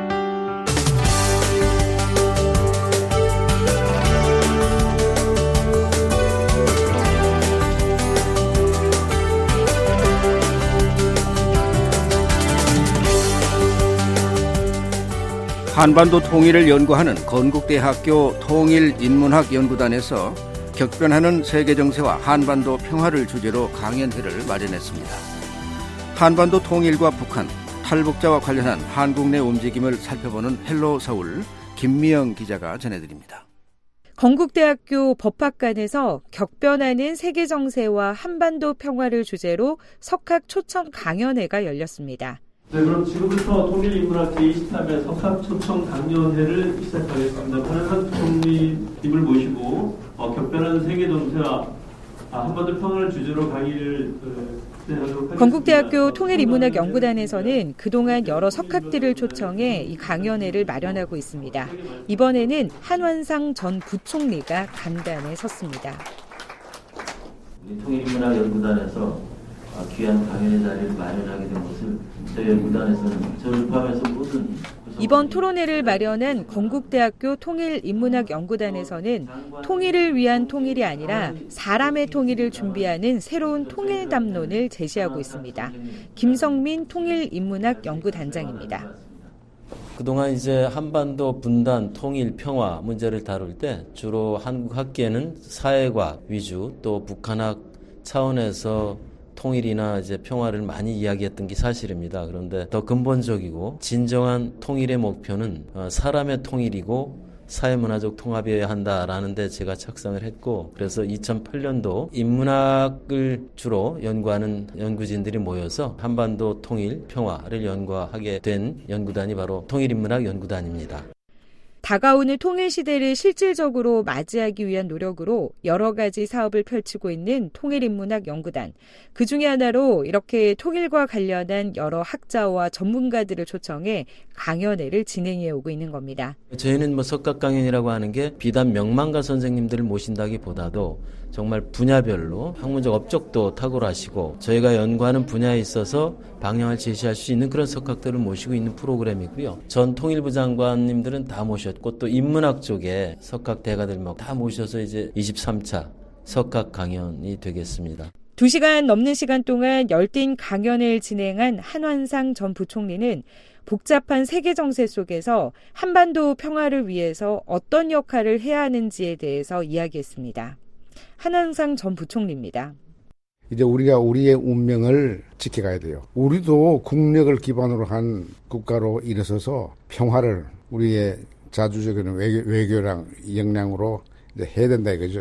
C: 한반도 통일을 연구하는 건국대학교 통일인문학연구단에서 격변하는 세계정세와 한반도 평화를 주제로 강연회를 마련했습니다. 한반도 통일과 북한, 탈북자와 관련한 한국 내 움직임을 살펴보는 헬로 서울 김미영 기자가 전해드립니다.
U: 건국대학교 법학관에서 격변하는 세계정세와 한반도 평화를 주제로 석학 초청 강연회가 열렸습니다.
V: 네, 그럼 지금부터 통일인문학 제이십삼 회 석학 초청 강연회를 시작하겠습니다.潘한상 총리님을 모시고 어, 격변하는 세계 정세와 아, 한반도 평화를 주제로 강의를 어, 진행하도록 하겠습니다.
U: 건국대학교 통일인문학연구단에서는 그동안 여러 석학들을 초청해 이 강연회를 마련하고 있습니다. 이번에는 한완상 전 부총리가 강단에 섰습니다.
W: 우리 통일인문학연구단에서 귀한 강연의 자리를 마련하게 된 것을 저희 연구단에서는 저를 포함해서 모든
U: 이번 토론회를 마련한 건국대학교 통일인문학연구단에서는 통일을 위한 통일이 아니라 사람의 통일을 준비하는 새로운 통일 담론을 제시하고 있습니다. 김성민 통일인문학연구단장입니다.
X: 그동안 이제 한반도 분단, 통일, 평화 문제를 다룰 때 주로 한국 학계는 사회과학 위주 또 북한학 차원에서 통일이나 이제 평화를 많이 이야기했던 게 사실입니다. 그런데 더 근본적이고 진정한 통일의 목표는 사람의 통일이고 사회문화적 통합이어야 한다라는 데 제가 착상을 했고, 그래서 이천팔 년도 인문학을 주로 연구하는 연구진들이 모여서 한반도 통일, 평화를 연구하게 된 연구단이 바로 통일인문학연구단입니다.
U: 다가오는 통일시대를 실질적으로 맞이하기 위한 노력으로 여러 가지 사업을 펼치고 있는 통일인문학연구단. 그중에 하나로 이렇게 통일과 관련한 여러 학자와 전문가들을 초청해 강연회를 진행해 오고 있는 겁니다.
X: 저희는 뭐 석학 강연이라고 하는 게 비단 명망가 선생님들을 모신다기보다도 정말 분야별로 학문적 업적도 탁월하시고 저희가 연구하는 분야에 있어서 방향을 제시할 수 있는 그런 석학들을 모시고 있는 프로그램이고요. 전 통일부 장관님들은 다 모셨고 또 인문학 쪽에 석학 대가들 뭐 다 모셔서 이제 이십삼 차 석학 강연이 되겠습니다.
U: 두 시간 넘는 시간 동안 열띤 강연을 진행한 한완상 전 부총리는 복잡한 세계 정세 속에서 한반도 평화를 위해서 어떤 역할을 해야 하는지에 대해서 이야기했습니다. 한완상 전 부총리입니다.
Y: 이제 우리가 우리의 운명을 지켜가야 돼요. 우리도 국력을 기반으로 한 국가로 일어서서 평화를 우리의 자주적인 외교, 외교랑 역량으로 이제 해야 된다 이거죠.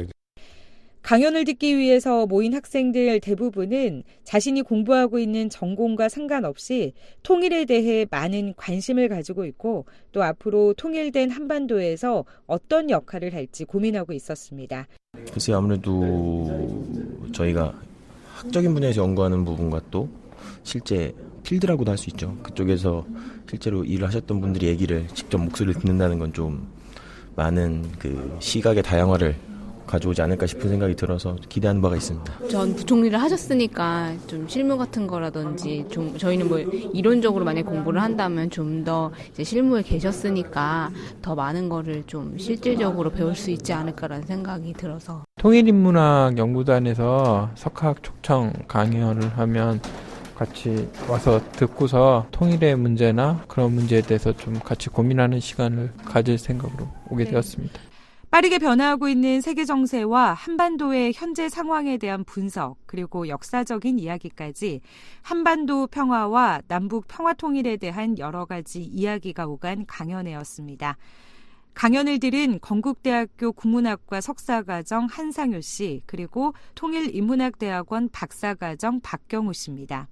U: 강연을 듣기 위해서 모인 학생들 대부분은 자신이 공부하고 있는 전공과 상관없이 통일에 대해 많은 관심을 가지고 있고 또 앞으로 통일된 한반도에서 어떤 역할을 할지 고민하고 있었습니다.
Z: 글쎄 아무래도 저희가
A: 학적인 분야에서 연구하는 부분과 또 실제 필드라고도 할 수 있죠. 그쪽에서 실제로 일을 하셨던 분들이 얘기를 직접 목소리를 듣는다는 건 좀 많은 그 시각의 다양화를 가져오지 않을까 싶은 생각이 들어서 기대하는 바가 있습니다.
D: 전 부총리를 하셨으니까 좀 실무 같은 거라든지 좀 저희는 뭐 이론적으로 만약 공부를 한다면 좀 더 이제 실무에 계셨으니까 더 많은 거를 좀 실질적으로 배울 수 있지 않을까라는 생각이 들어서
F: 통일인문학 연구단에서 석학 초청 강연을 하면 같이 와서 듣고서 통일의 문제나 그런 문제에 대해서 좀 같이 고민하는 시간을 가질 생각으로 오게 네. 되었습니다.
U: 빠르게 변화하고 있는 세계 정세와 한반도의 현재 상황에 대한 분석, 그리고 역사적인 이야기까지 한반도 평화와 남북 평화 통일에 대한 여러 가지 이야기가 오간 강연회였습니다. 강연을 들은 건국대학교 국문학과 석사과정 한상효 씨, 그리고 통일인문학대학원 박사과정 박경우 씨입니다.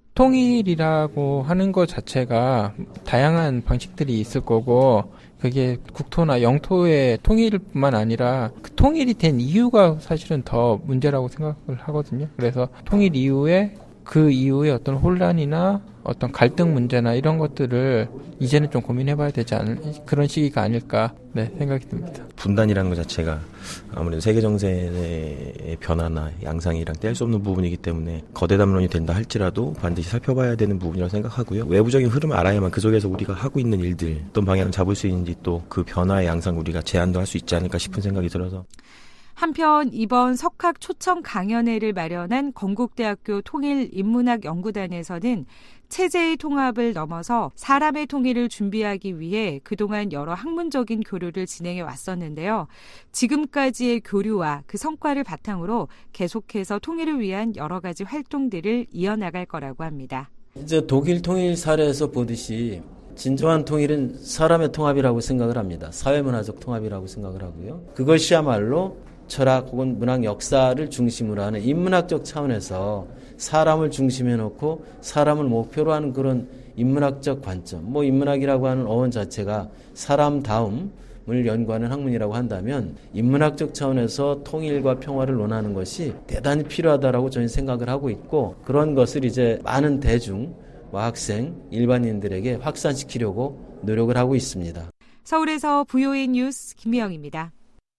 F: 통일이라고 하는 것 자체가 다양한 방식들이 있을 거고 그게 국토나 영토의 통일뿐만 아니라 그 통일이 된 이유가 사실은 더 문제라고 생각을 하거든요. 그래서 통일 이후에 그 이후에 어떤 혼란이나 어떤 갈등 문제나 이런 것들을 이제는 좀 고민해봐야 되지 않을 그런 시기가 아닐까 네, 생각이 듭니다.
A: 분단이라는 것 자체가 아무래도 세계 정세의 변화나 양상이랑 뗄 수 없는 부분이기 때문에 거대 담론이 된다 할지라도 반드시 살펴봐야 되는 부분이라고 생각하고요. 외부적인 흐름을 알아야만 그 속에서 우리가 하고 있는 일들 어떤 방향을 잡을 수 있는지 또 그 변화의 양상 우리가 제한도 할 수 있지 않을까 싶은 생각이 들어서
U: 한편 이번 석학 초청 강연회를 마련한 건국대학교 통일인문학연구단에서는 체제의 통합을 넘어서 사람의 통일을 준비하기 위해 그동안 여러 학문적인 교류를 진행해 왔었는데요. 지금까지의 교류와 그 성과를 바탕으로 계속해서 통일을 위한 여러 가지 활동들을 이어나갈 거라고 합니다.
X: 이제 독일 통일 사례에서 보듯이 진정한 통일은 사람의 통합이라고 생각을 합니다. 사회문화적 통합이라고 생각을 하고요. 그것이야말로 철학 혹은 문학 역사를 중심으로 하는 인문학적 차원에서 사람을 중심에 놓고 사람을 목표로 하는 그런 인문학적 관점, 뭐 인문학이라고 하는 어원 자체가 사람다움을 연구하는 학문이라고 한다면 인문학적 차원에서 통일과 평화를 논하는 것이 대단히 필요하다라고 저는 생각을 하고 있고 그런 것을 이제 많은 대중, 학생, 일반인들에게 확산시키려고 노력을 하고 있습니다.
U: 서울에서 브이오에이 뉴스 김미영입니다.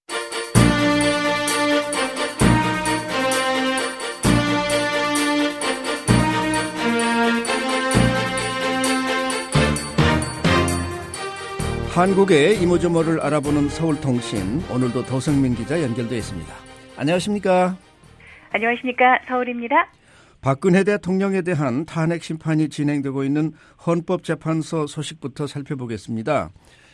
C: 한국의 이모저모를 알아보는 서울통신, 오늘도 도성민 기자 연결되어 있습니다. 안녕하십니까?
G: 안녕하십니까? 서울입니다.
C: 박근혜 대통령에 대한 탄핵 심판이 진행되고 있는 헌법재판소 소식부터 살펴보겠습니다.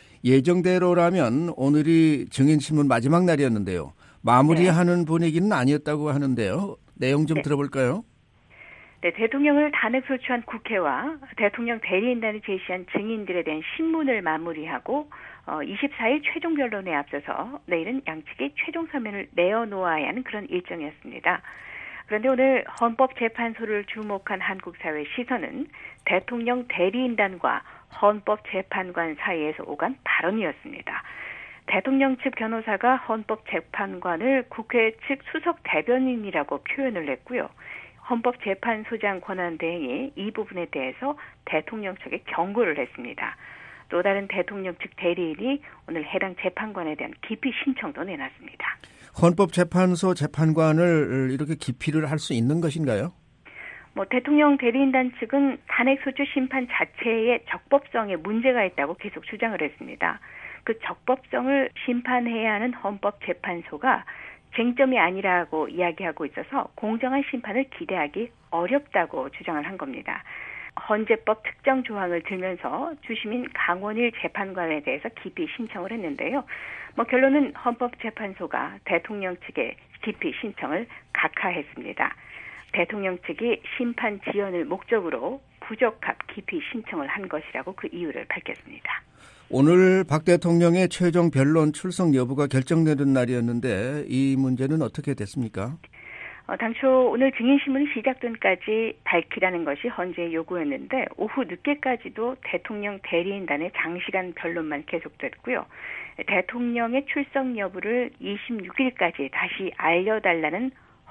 C: 예정대로라면 오늘이 증인신문 마지막 날이었는데요. 마무리하는 네. 분위기는 아니었다고 하는데요. 내용 좀 네. 들어볼까요?
G: 네, 대통령을 탄핵 소추한 국회와 대통령 대리인단이 제시한 증인들에 대한 신문을 마무리하고 어, 이십사 일 최종 변론에 앞서서 내일은 양측이 최종 서면을 내어놓아야 하는 그런 일정이었습니다. 그런데 오늘 헌법재판소를 주목한 한국 사회 시선은 대통령 대리인단과 헌법재판관 사이에서 오간 발언이었습니다. 대통령 측 변호사가 헌법재판관을 국회 측 수석 대변인이라고 표현을 했고요. 헌법재판소장 권한대행이 이 부분에 대해서 대통령 측에 경고를 했습니다. 또 다른 대통령 측 대리인이 오늘 해당 재판관에 대한 기피 신청도 내놨습니다.
C: 헌법재판소 재판관을 이렇게 기피를 할 수 있는 것인가요?
G: 뭐 대통령 대리인단 측은 탄핵소추 심판 자체의 적법성에 문제가 있다고 계속 주장을 했습니다. 그 적법성을 심판해야 하는 헌법재판소가 쟁점이 아니라고 이야기하고 있어서 공정한 심판을 기대하기 어렵다고 주장을 한 겁니다. 헌재법 특정 조항을 들면서 주심인 강원일 재판관에 대해서 기피 신청을 했는데요. 뭐 결론은 헌법재판소가 대통령 측의 기피 신청을 각하했습니다. 대통령 측이 심판 지연을 목적으로 부적합 기피 신청을 한 것이라고 그 이유를 밝혔습니다.
C: 오늘 박 대통령의 최종 변론 출석 여부가 결정되는 날이었는데 이 문제는 어떻게 됐습니까?
G: 어, 당초 오늘 증인신문이 시작된까지 밝히라는 것이 헌재의 요구였는데 오후 늦게까지도 대통령 대리인단의 장시간 변론만 계속됐고요. 대통령의 출석 여부를 이십육 일까지 다시 알려달라는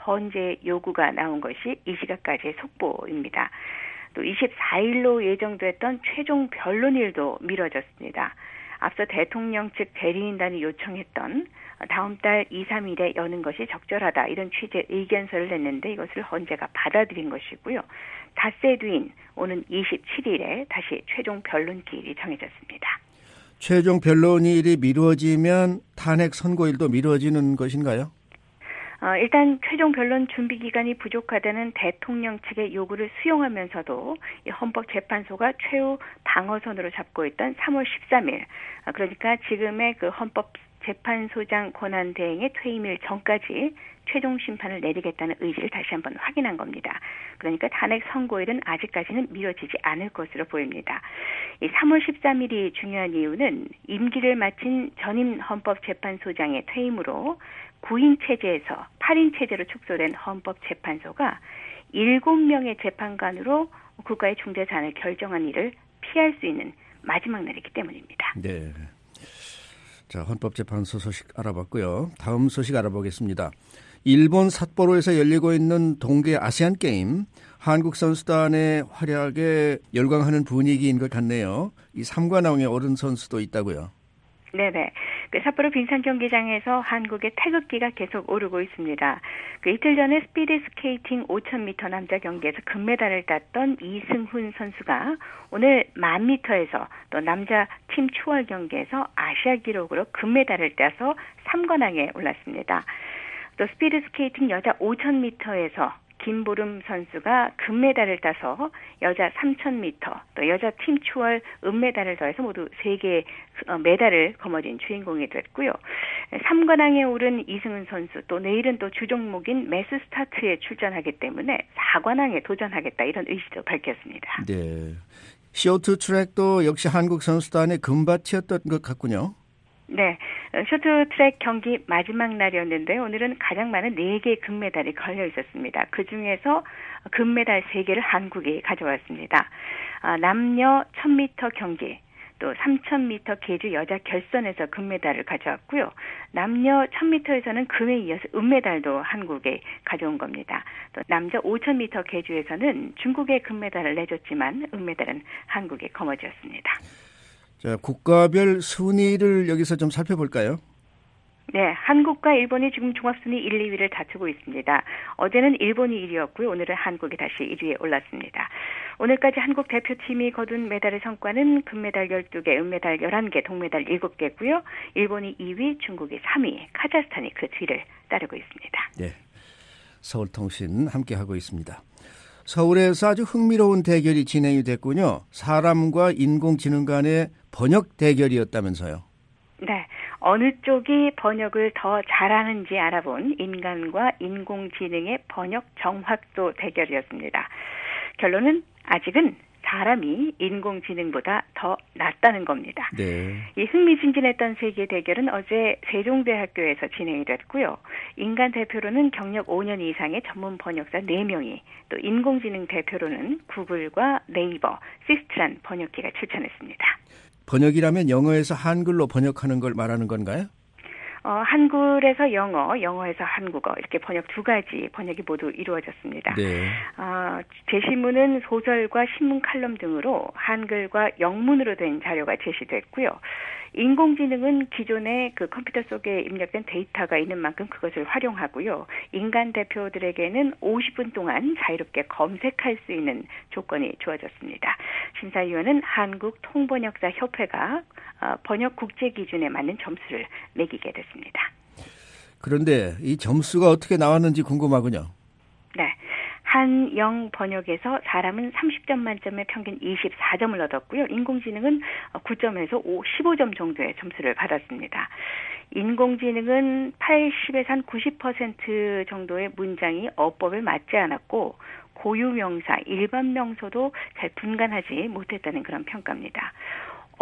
G: 헌재 요구가 나온 것이 이 시각까지의 속보입니다. 또 이십사 일로 예정됐던 최종 변론일도 미뤄졌습니다. 앞서 대통령 측 대리인단이 요청했던 다음 달 이, 삼 일에 여는 것이 적절하다 이런 취지의 의견서를 냈는데 이것을 헌재가 받아들인 것이고요. 닷새 뒤인 오는 이십칠 일에 다시 최종 변론 기일이 정해졌습니다.
C: 최종 변론일이 미뤄지면 탄핵 선고일도 미뤄지는 것인가요?
G: 어, 일단 최종 변론 준비 기간이 부족하다는 대통령 측의 요구를 수용하면서도 이 헌법재판소가 최후 방어선으로 잡고 있던 삼월 십삼일, 어, 그러니까 지금의 그 헌법재판소장 권한대행의 퇴임일 전까지 최종 심판을 내리겠다는 의지를 다시 한번 확인한 겁니다. 그러니까 탄핵 선고일은 아직까지는 미뤄지지 않을 것으로 보입니다. 이 삼월 십삼일이 중요한 이유는 임기를 마친 전임 헌법재판소장의 퇴임으로 구인 체제에서 팔인 체제로 축소된 헌법재판소가 일곱 명의 재판관으로 국가의 중대 사안을 결정한 일을 피할 수 있는 마지막 날이기 때문입니다.
C: 네. 자, 헌법재판소 소식 알아봤고요. 다음 소식 알아보겠습니다. 일본 삿포로에서 열리고 있는 동계 아시안 게임, 한국 선수단의 활약에 열광하는 분위기인 것 같네요. 이 삼관왕에 오른 선수도 있다고요.
G: 네네. 그 삿포로 빙상 경기장에서 한국의 태극기가 계속 오르고 있습니다. 그 이틀 전에 스피드 스케이팅 오천 미터 남자 경기에서 금메달을 땄던 이승훈 선수가 오늘 만 미터에서 또 남자 팀 추월 경기에서 아시아 기록으로 금메달을 따서 삼관왕에 올랐습니다. 또 스피드 스케이팅 여자 오천 미터에서 김보름 선수가 금메달을 따서 여자 삼천 미터, 또 여자 팀 추월 은메달을 더해서 모두 세 개의 메달을 거머쥔 주인공이 됐고요. 삼관왕에 오른 이승은 선수, 또 내일은 또 주종목인 매스 스타트에 출전하기 때문에 사관왕에 도전하겠다 이런 의지도 밝혔습니다.
C: 네, 쇼트 트랙도 역시 한국 선수단의 금밭이었던 것 같군요.
G: 네, 쇼트트랙 경기 마지막 날이었는데 오늘은 가장 많은 네 개의 금메달이 걸려 있었습니다. 그중에서 금메달 세 개를 한국이 가져왔습니다. 남녀 천 미터 경기, 또 삼천 미터 계주 여자 결선에서 금메달을 가져왔고요. 남녀 천 미터에서는 금에 이어서 은메달도 한국에 가져온 겁니다. 또 남자 오천 미터 계주에서는 중국에 금메달을 내줬지만 은메달은 한국에 거머쥐었습니다.
C: 자, 국가별 순위를 여기서 좀 살펴볼까요?
G: 네, 한국과 일본이 지금 종합순위 일, 이 위를 다투고 있습니다. 어제는 일본이 일 위였고요. 오늘은 한국이 다시 일 위에 올랐습니다. 오늘까지 한국 대표팀이 거둔 메달의 성과는 금메달 열두 개, 은메달 열한 개, 동메달 일곱 개고요. 일본이 이 위, 중국이 삼 위, 카자흐스탄이 그 뒤를 따르고 있습니다.
C: 네, 서울통신 함께하고 있습니다. 서울에서 아주 흥미로운 대결이 진행이 됐군요. 사람과 인공지능 간의 번역 대결이었다면서요.
G: 네, 어느 쪽이 번역을 더 잘하는지 알아본 인간과 인공지능의 번역 정확도 대결이었습니다. 결론은 아직은 사람이 인공지능보다 더 낫다는 겁니다.
C: 네.
G: 이 흥미진진했던 세계 대결은 어제 세종대학교에서 진행이 됐고요. 인간 대표로는 경력 오 년 이상의 전문 번역사 네 명이, 또 인공지능 대표로는 구글과 네이버, 시스트란 번역기가 출전했습니다.
C: 번역이라면 영어에서 한글로 번역하는 걸 말하는 건가요?
G: 어, 한글에서 영어, 영어에서 한국어 이렇게 번역 두 가지 번역이 모두 이루어졌습니다.
C: 네.
G: 어, 제시문은 소설과 신문 칼럼 등으로 한글과 영문으로 된 자료가 제시됐고요. 인공지능은 기존의 그 컴퓨터 속에 입력된 데이터가 있는 만큼 그것을 활용하고요. 인간 대표들에게는 오십 분 동안 자유롭게 검색할 수 있는 조건이 주어졌습니다. 심사위원은 한국통번역사협회가 번역 국제 기준에 맞는 점수를 매기게 됐습니다.
C: 그런데 이 점수가 어떻게 나왔는지 궁금하군요.
G: 네. 한영 번역에서 사람은 삼십 점 만점에 평균 이십사 점을 얻었고요. 인공지능은 구 점에서 십오 점 정도의 점수를 받았습니다. 인공지능은 팔십에서 한 구십 퍼센트 정도의 문장이 어법에 맞지 않았고 고유명사, 일반 명소도 잘 분간하지 못했다는 그런 평가입니다.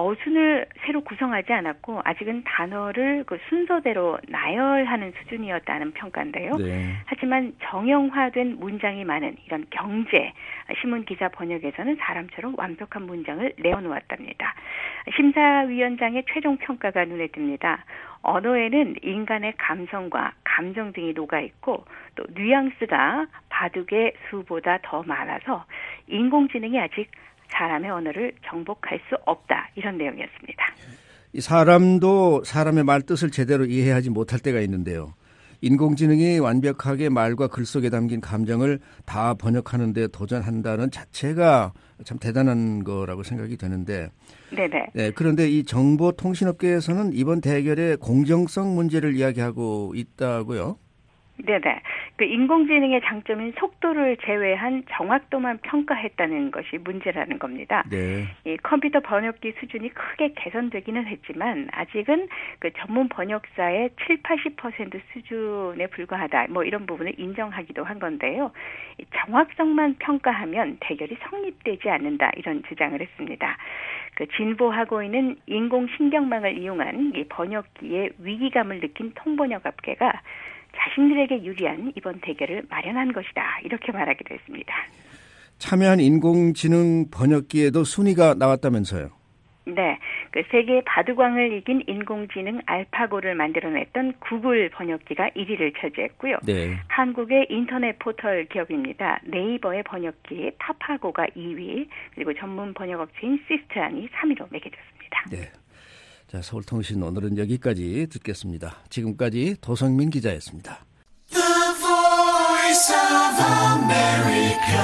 G: 어순을 새로 구성하지 않았고 아직은 단어를 그 순서대로 나열하는 수준이었다는 평가인데요. 네. 하지만 정형화된 문장이 많은 이런 경제 신문 기사 번역에서는 사람처럼 완벽한 문장을 내어놓았답니다. 심사위원장의 최종 평가가 눈에 띕니다. 언어에는 인간의 감성과 감정 등이 녹아있고 또 뉘앙스가 바둑의 수보다 더 많아서 인공지능이 아직 사람의 언어를 정복할 수 없다. 이런 내용이었습니다.
C: 이 사람도 사람의 말 뜻을 제대로 이해하지 못할 때가 있는데요. 인공지능이 완벽하게 말과 글 속에 담긴 감정을 다 번역하는 데 도전한다는 자체가 참 대단한 거라고 생각이 되는데
G: 네네.
C: 네, 그런데 이 정보통신업계에서는 이번 대결의 공정성 문제를 이야기하고 있다고요?
G: 네네. 그 인공지능의 장점인 속도를 제외한 정확도만 평가했다는 것이 문제라는 겁니다.
C: 네.
G: 이 컴퓨터 번역기 수준이 크게 개선되기는 했지만 아직은 그 전문 번역사의 칠, 팔십 퍼센트 수준에 불과하다. 뭐 이런 부분을 인정하기도 한 건데요. 이 정확성만 평가하면 대결이 성립되지 않는다. 이런 주장을 했습니다. 그 진보하고 있는 인공신경망을 이용한 이 번역기의 위기감을 느낀 통번역업계가 자신들에게 유리한 이번 대결을 마련한 것이다. 이렇게 말하기도 했습니다.
C: 참여한 인공지능 번역기에도 순위가 나왔다면서요?
G: 네. 그 세계 바둑왕을 이긴 인공지능 알파고를 만들어냈던 구글 번역기가 일 위를 차지했고요.
C: 네.
G: 한국의 인터넷 포털 기업입니다. 네이버의 번역기 타파고가 이 위, 그리고 전문 번역업체인 시스트안이 삼 위로 매겨졌습니다.
C: 네. 자, 서울통신 오늘은 여기까지 듣겠습니다. 지금까지 도성민 기자였습니다.
B: The Voice of America,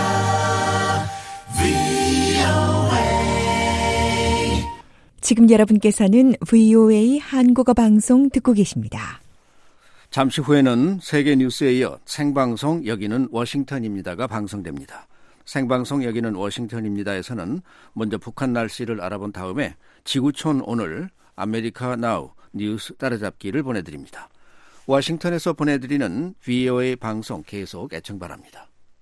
B: 브이오에이.
H: 지금 여러분께서는 브이오에이 한국어 방송 듣고 계십니다.
C: 잠시 후에는 세계 뉴스에 이어 생방송 여기는 워싱턴입니다가 방송됩니다. 생방송 여기는 워싱턴입니다에서는 먼저 북한 날씨를 알아본 다음에 지구촌 오늘 아메리카 나우 뉴스 따라잡기를 보내드립니다. 워싱턴에서 보내드리는 브이오에이 방송 계속 애청 바랍니다.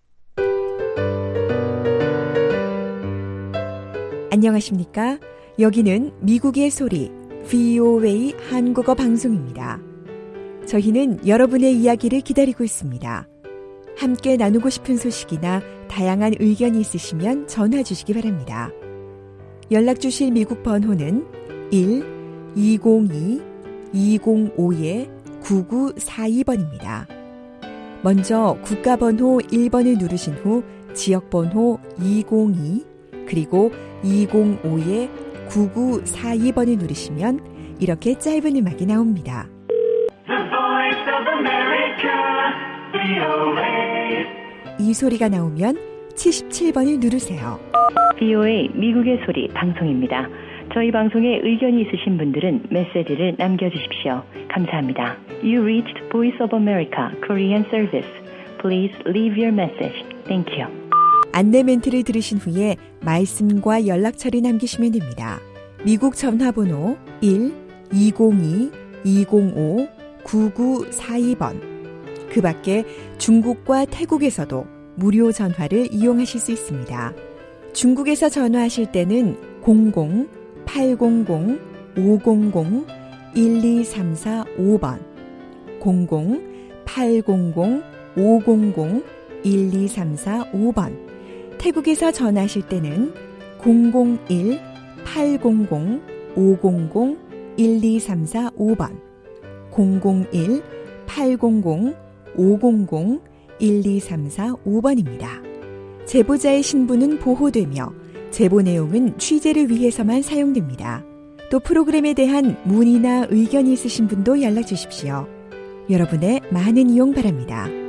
H: 안녕하십니까? 여기는 미국의 소리 브이오에이 한국어 방송입니다. 저희는 여러분의 이야기를 기다리고 있습니다. 함께 나누고 싶은 소식이나 다양한 의견이 있으시면 전화 주시기 바랍니다. 연락 주실 미국 번호는 일 이공이 이공오 구구사이 번입니다. 먼저 국가번호 일 번을 누르신 후 지역번호 이공이 그리고 이공오 구구사이 번을 누르시면 이렇게 짧은 음악이 나옵니다.
B: The Voice of America, 브이오에이.
H: 이 소리가 나오면 칠십칠 번을 누르세요.
I: 브이오에이 미국의 소리 방송입니다. 저희 방송에 의견이 있으신 분들은 메시지를 남겨주십시오. 감사합니다. You reached Voice of America Korean Service. Please leave your message. Thank you.
H: 안내 멘트를 들으신 후에 말씀과 연락처를 남기시면 됩니다. 미국 전화번호 일 이공이 이공오 구구사이 번. 그 밖에 중국과 태국에서도 무료 전화를 이용하실 수 있습니다. 중국에서 전화하실 때는 공공 팔공공 오공공 일이삼사오 번 공공 팔공공 오공공 일이삼사오 번 태국에서 전화하실 때는 공공일 팔공공 오공공 일이삼사오 번 공공일 팔공공 오공공 일이삼사오 번입니다. 제보자의 신분은 보호되며 제보 내용은 취재를 위해서만 사용됩니다. 또 프로그램에 대한 문의나 의견이 있으신 분도 연락 주십시오. 여러분의 많은 이용 바랍니다.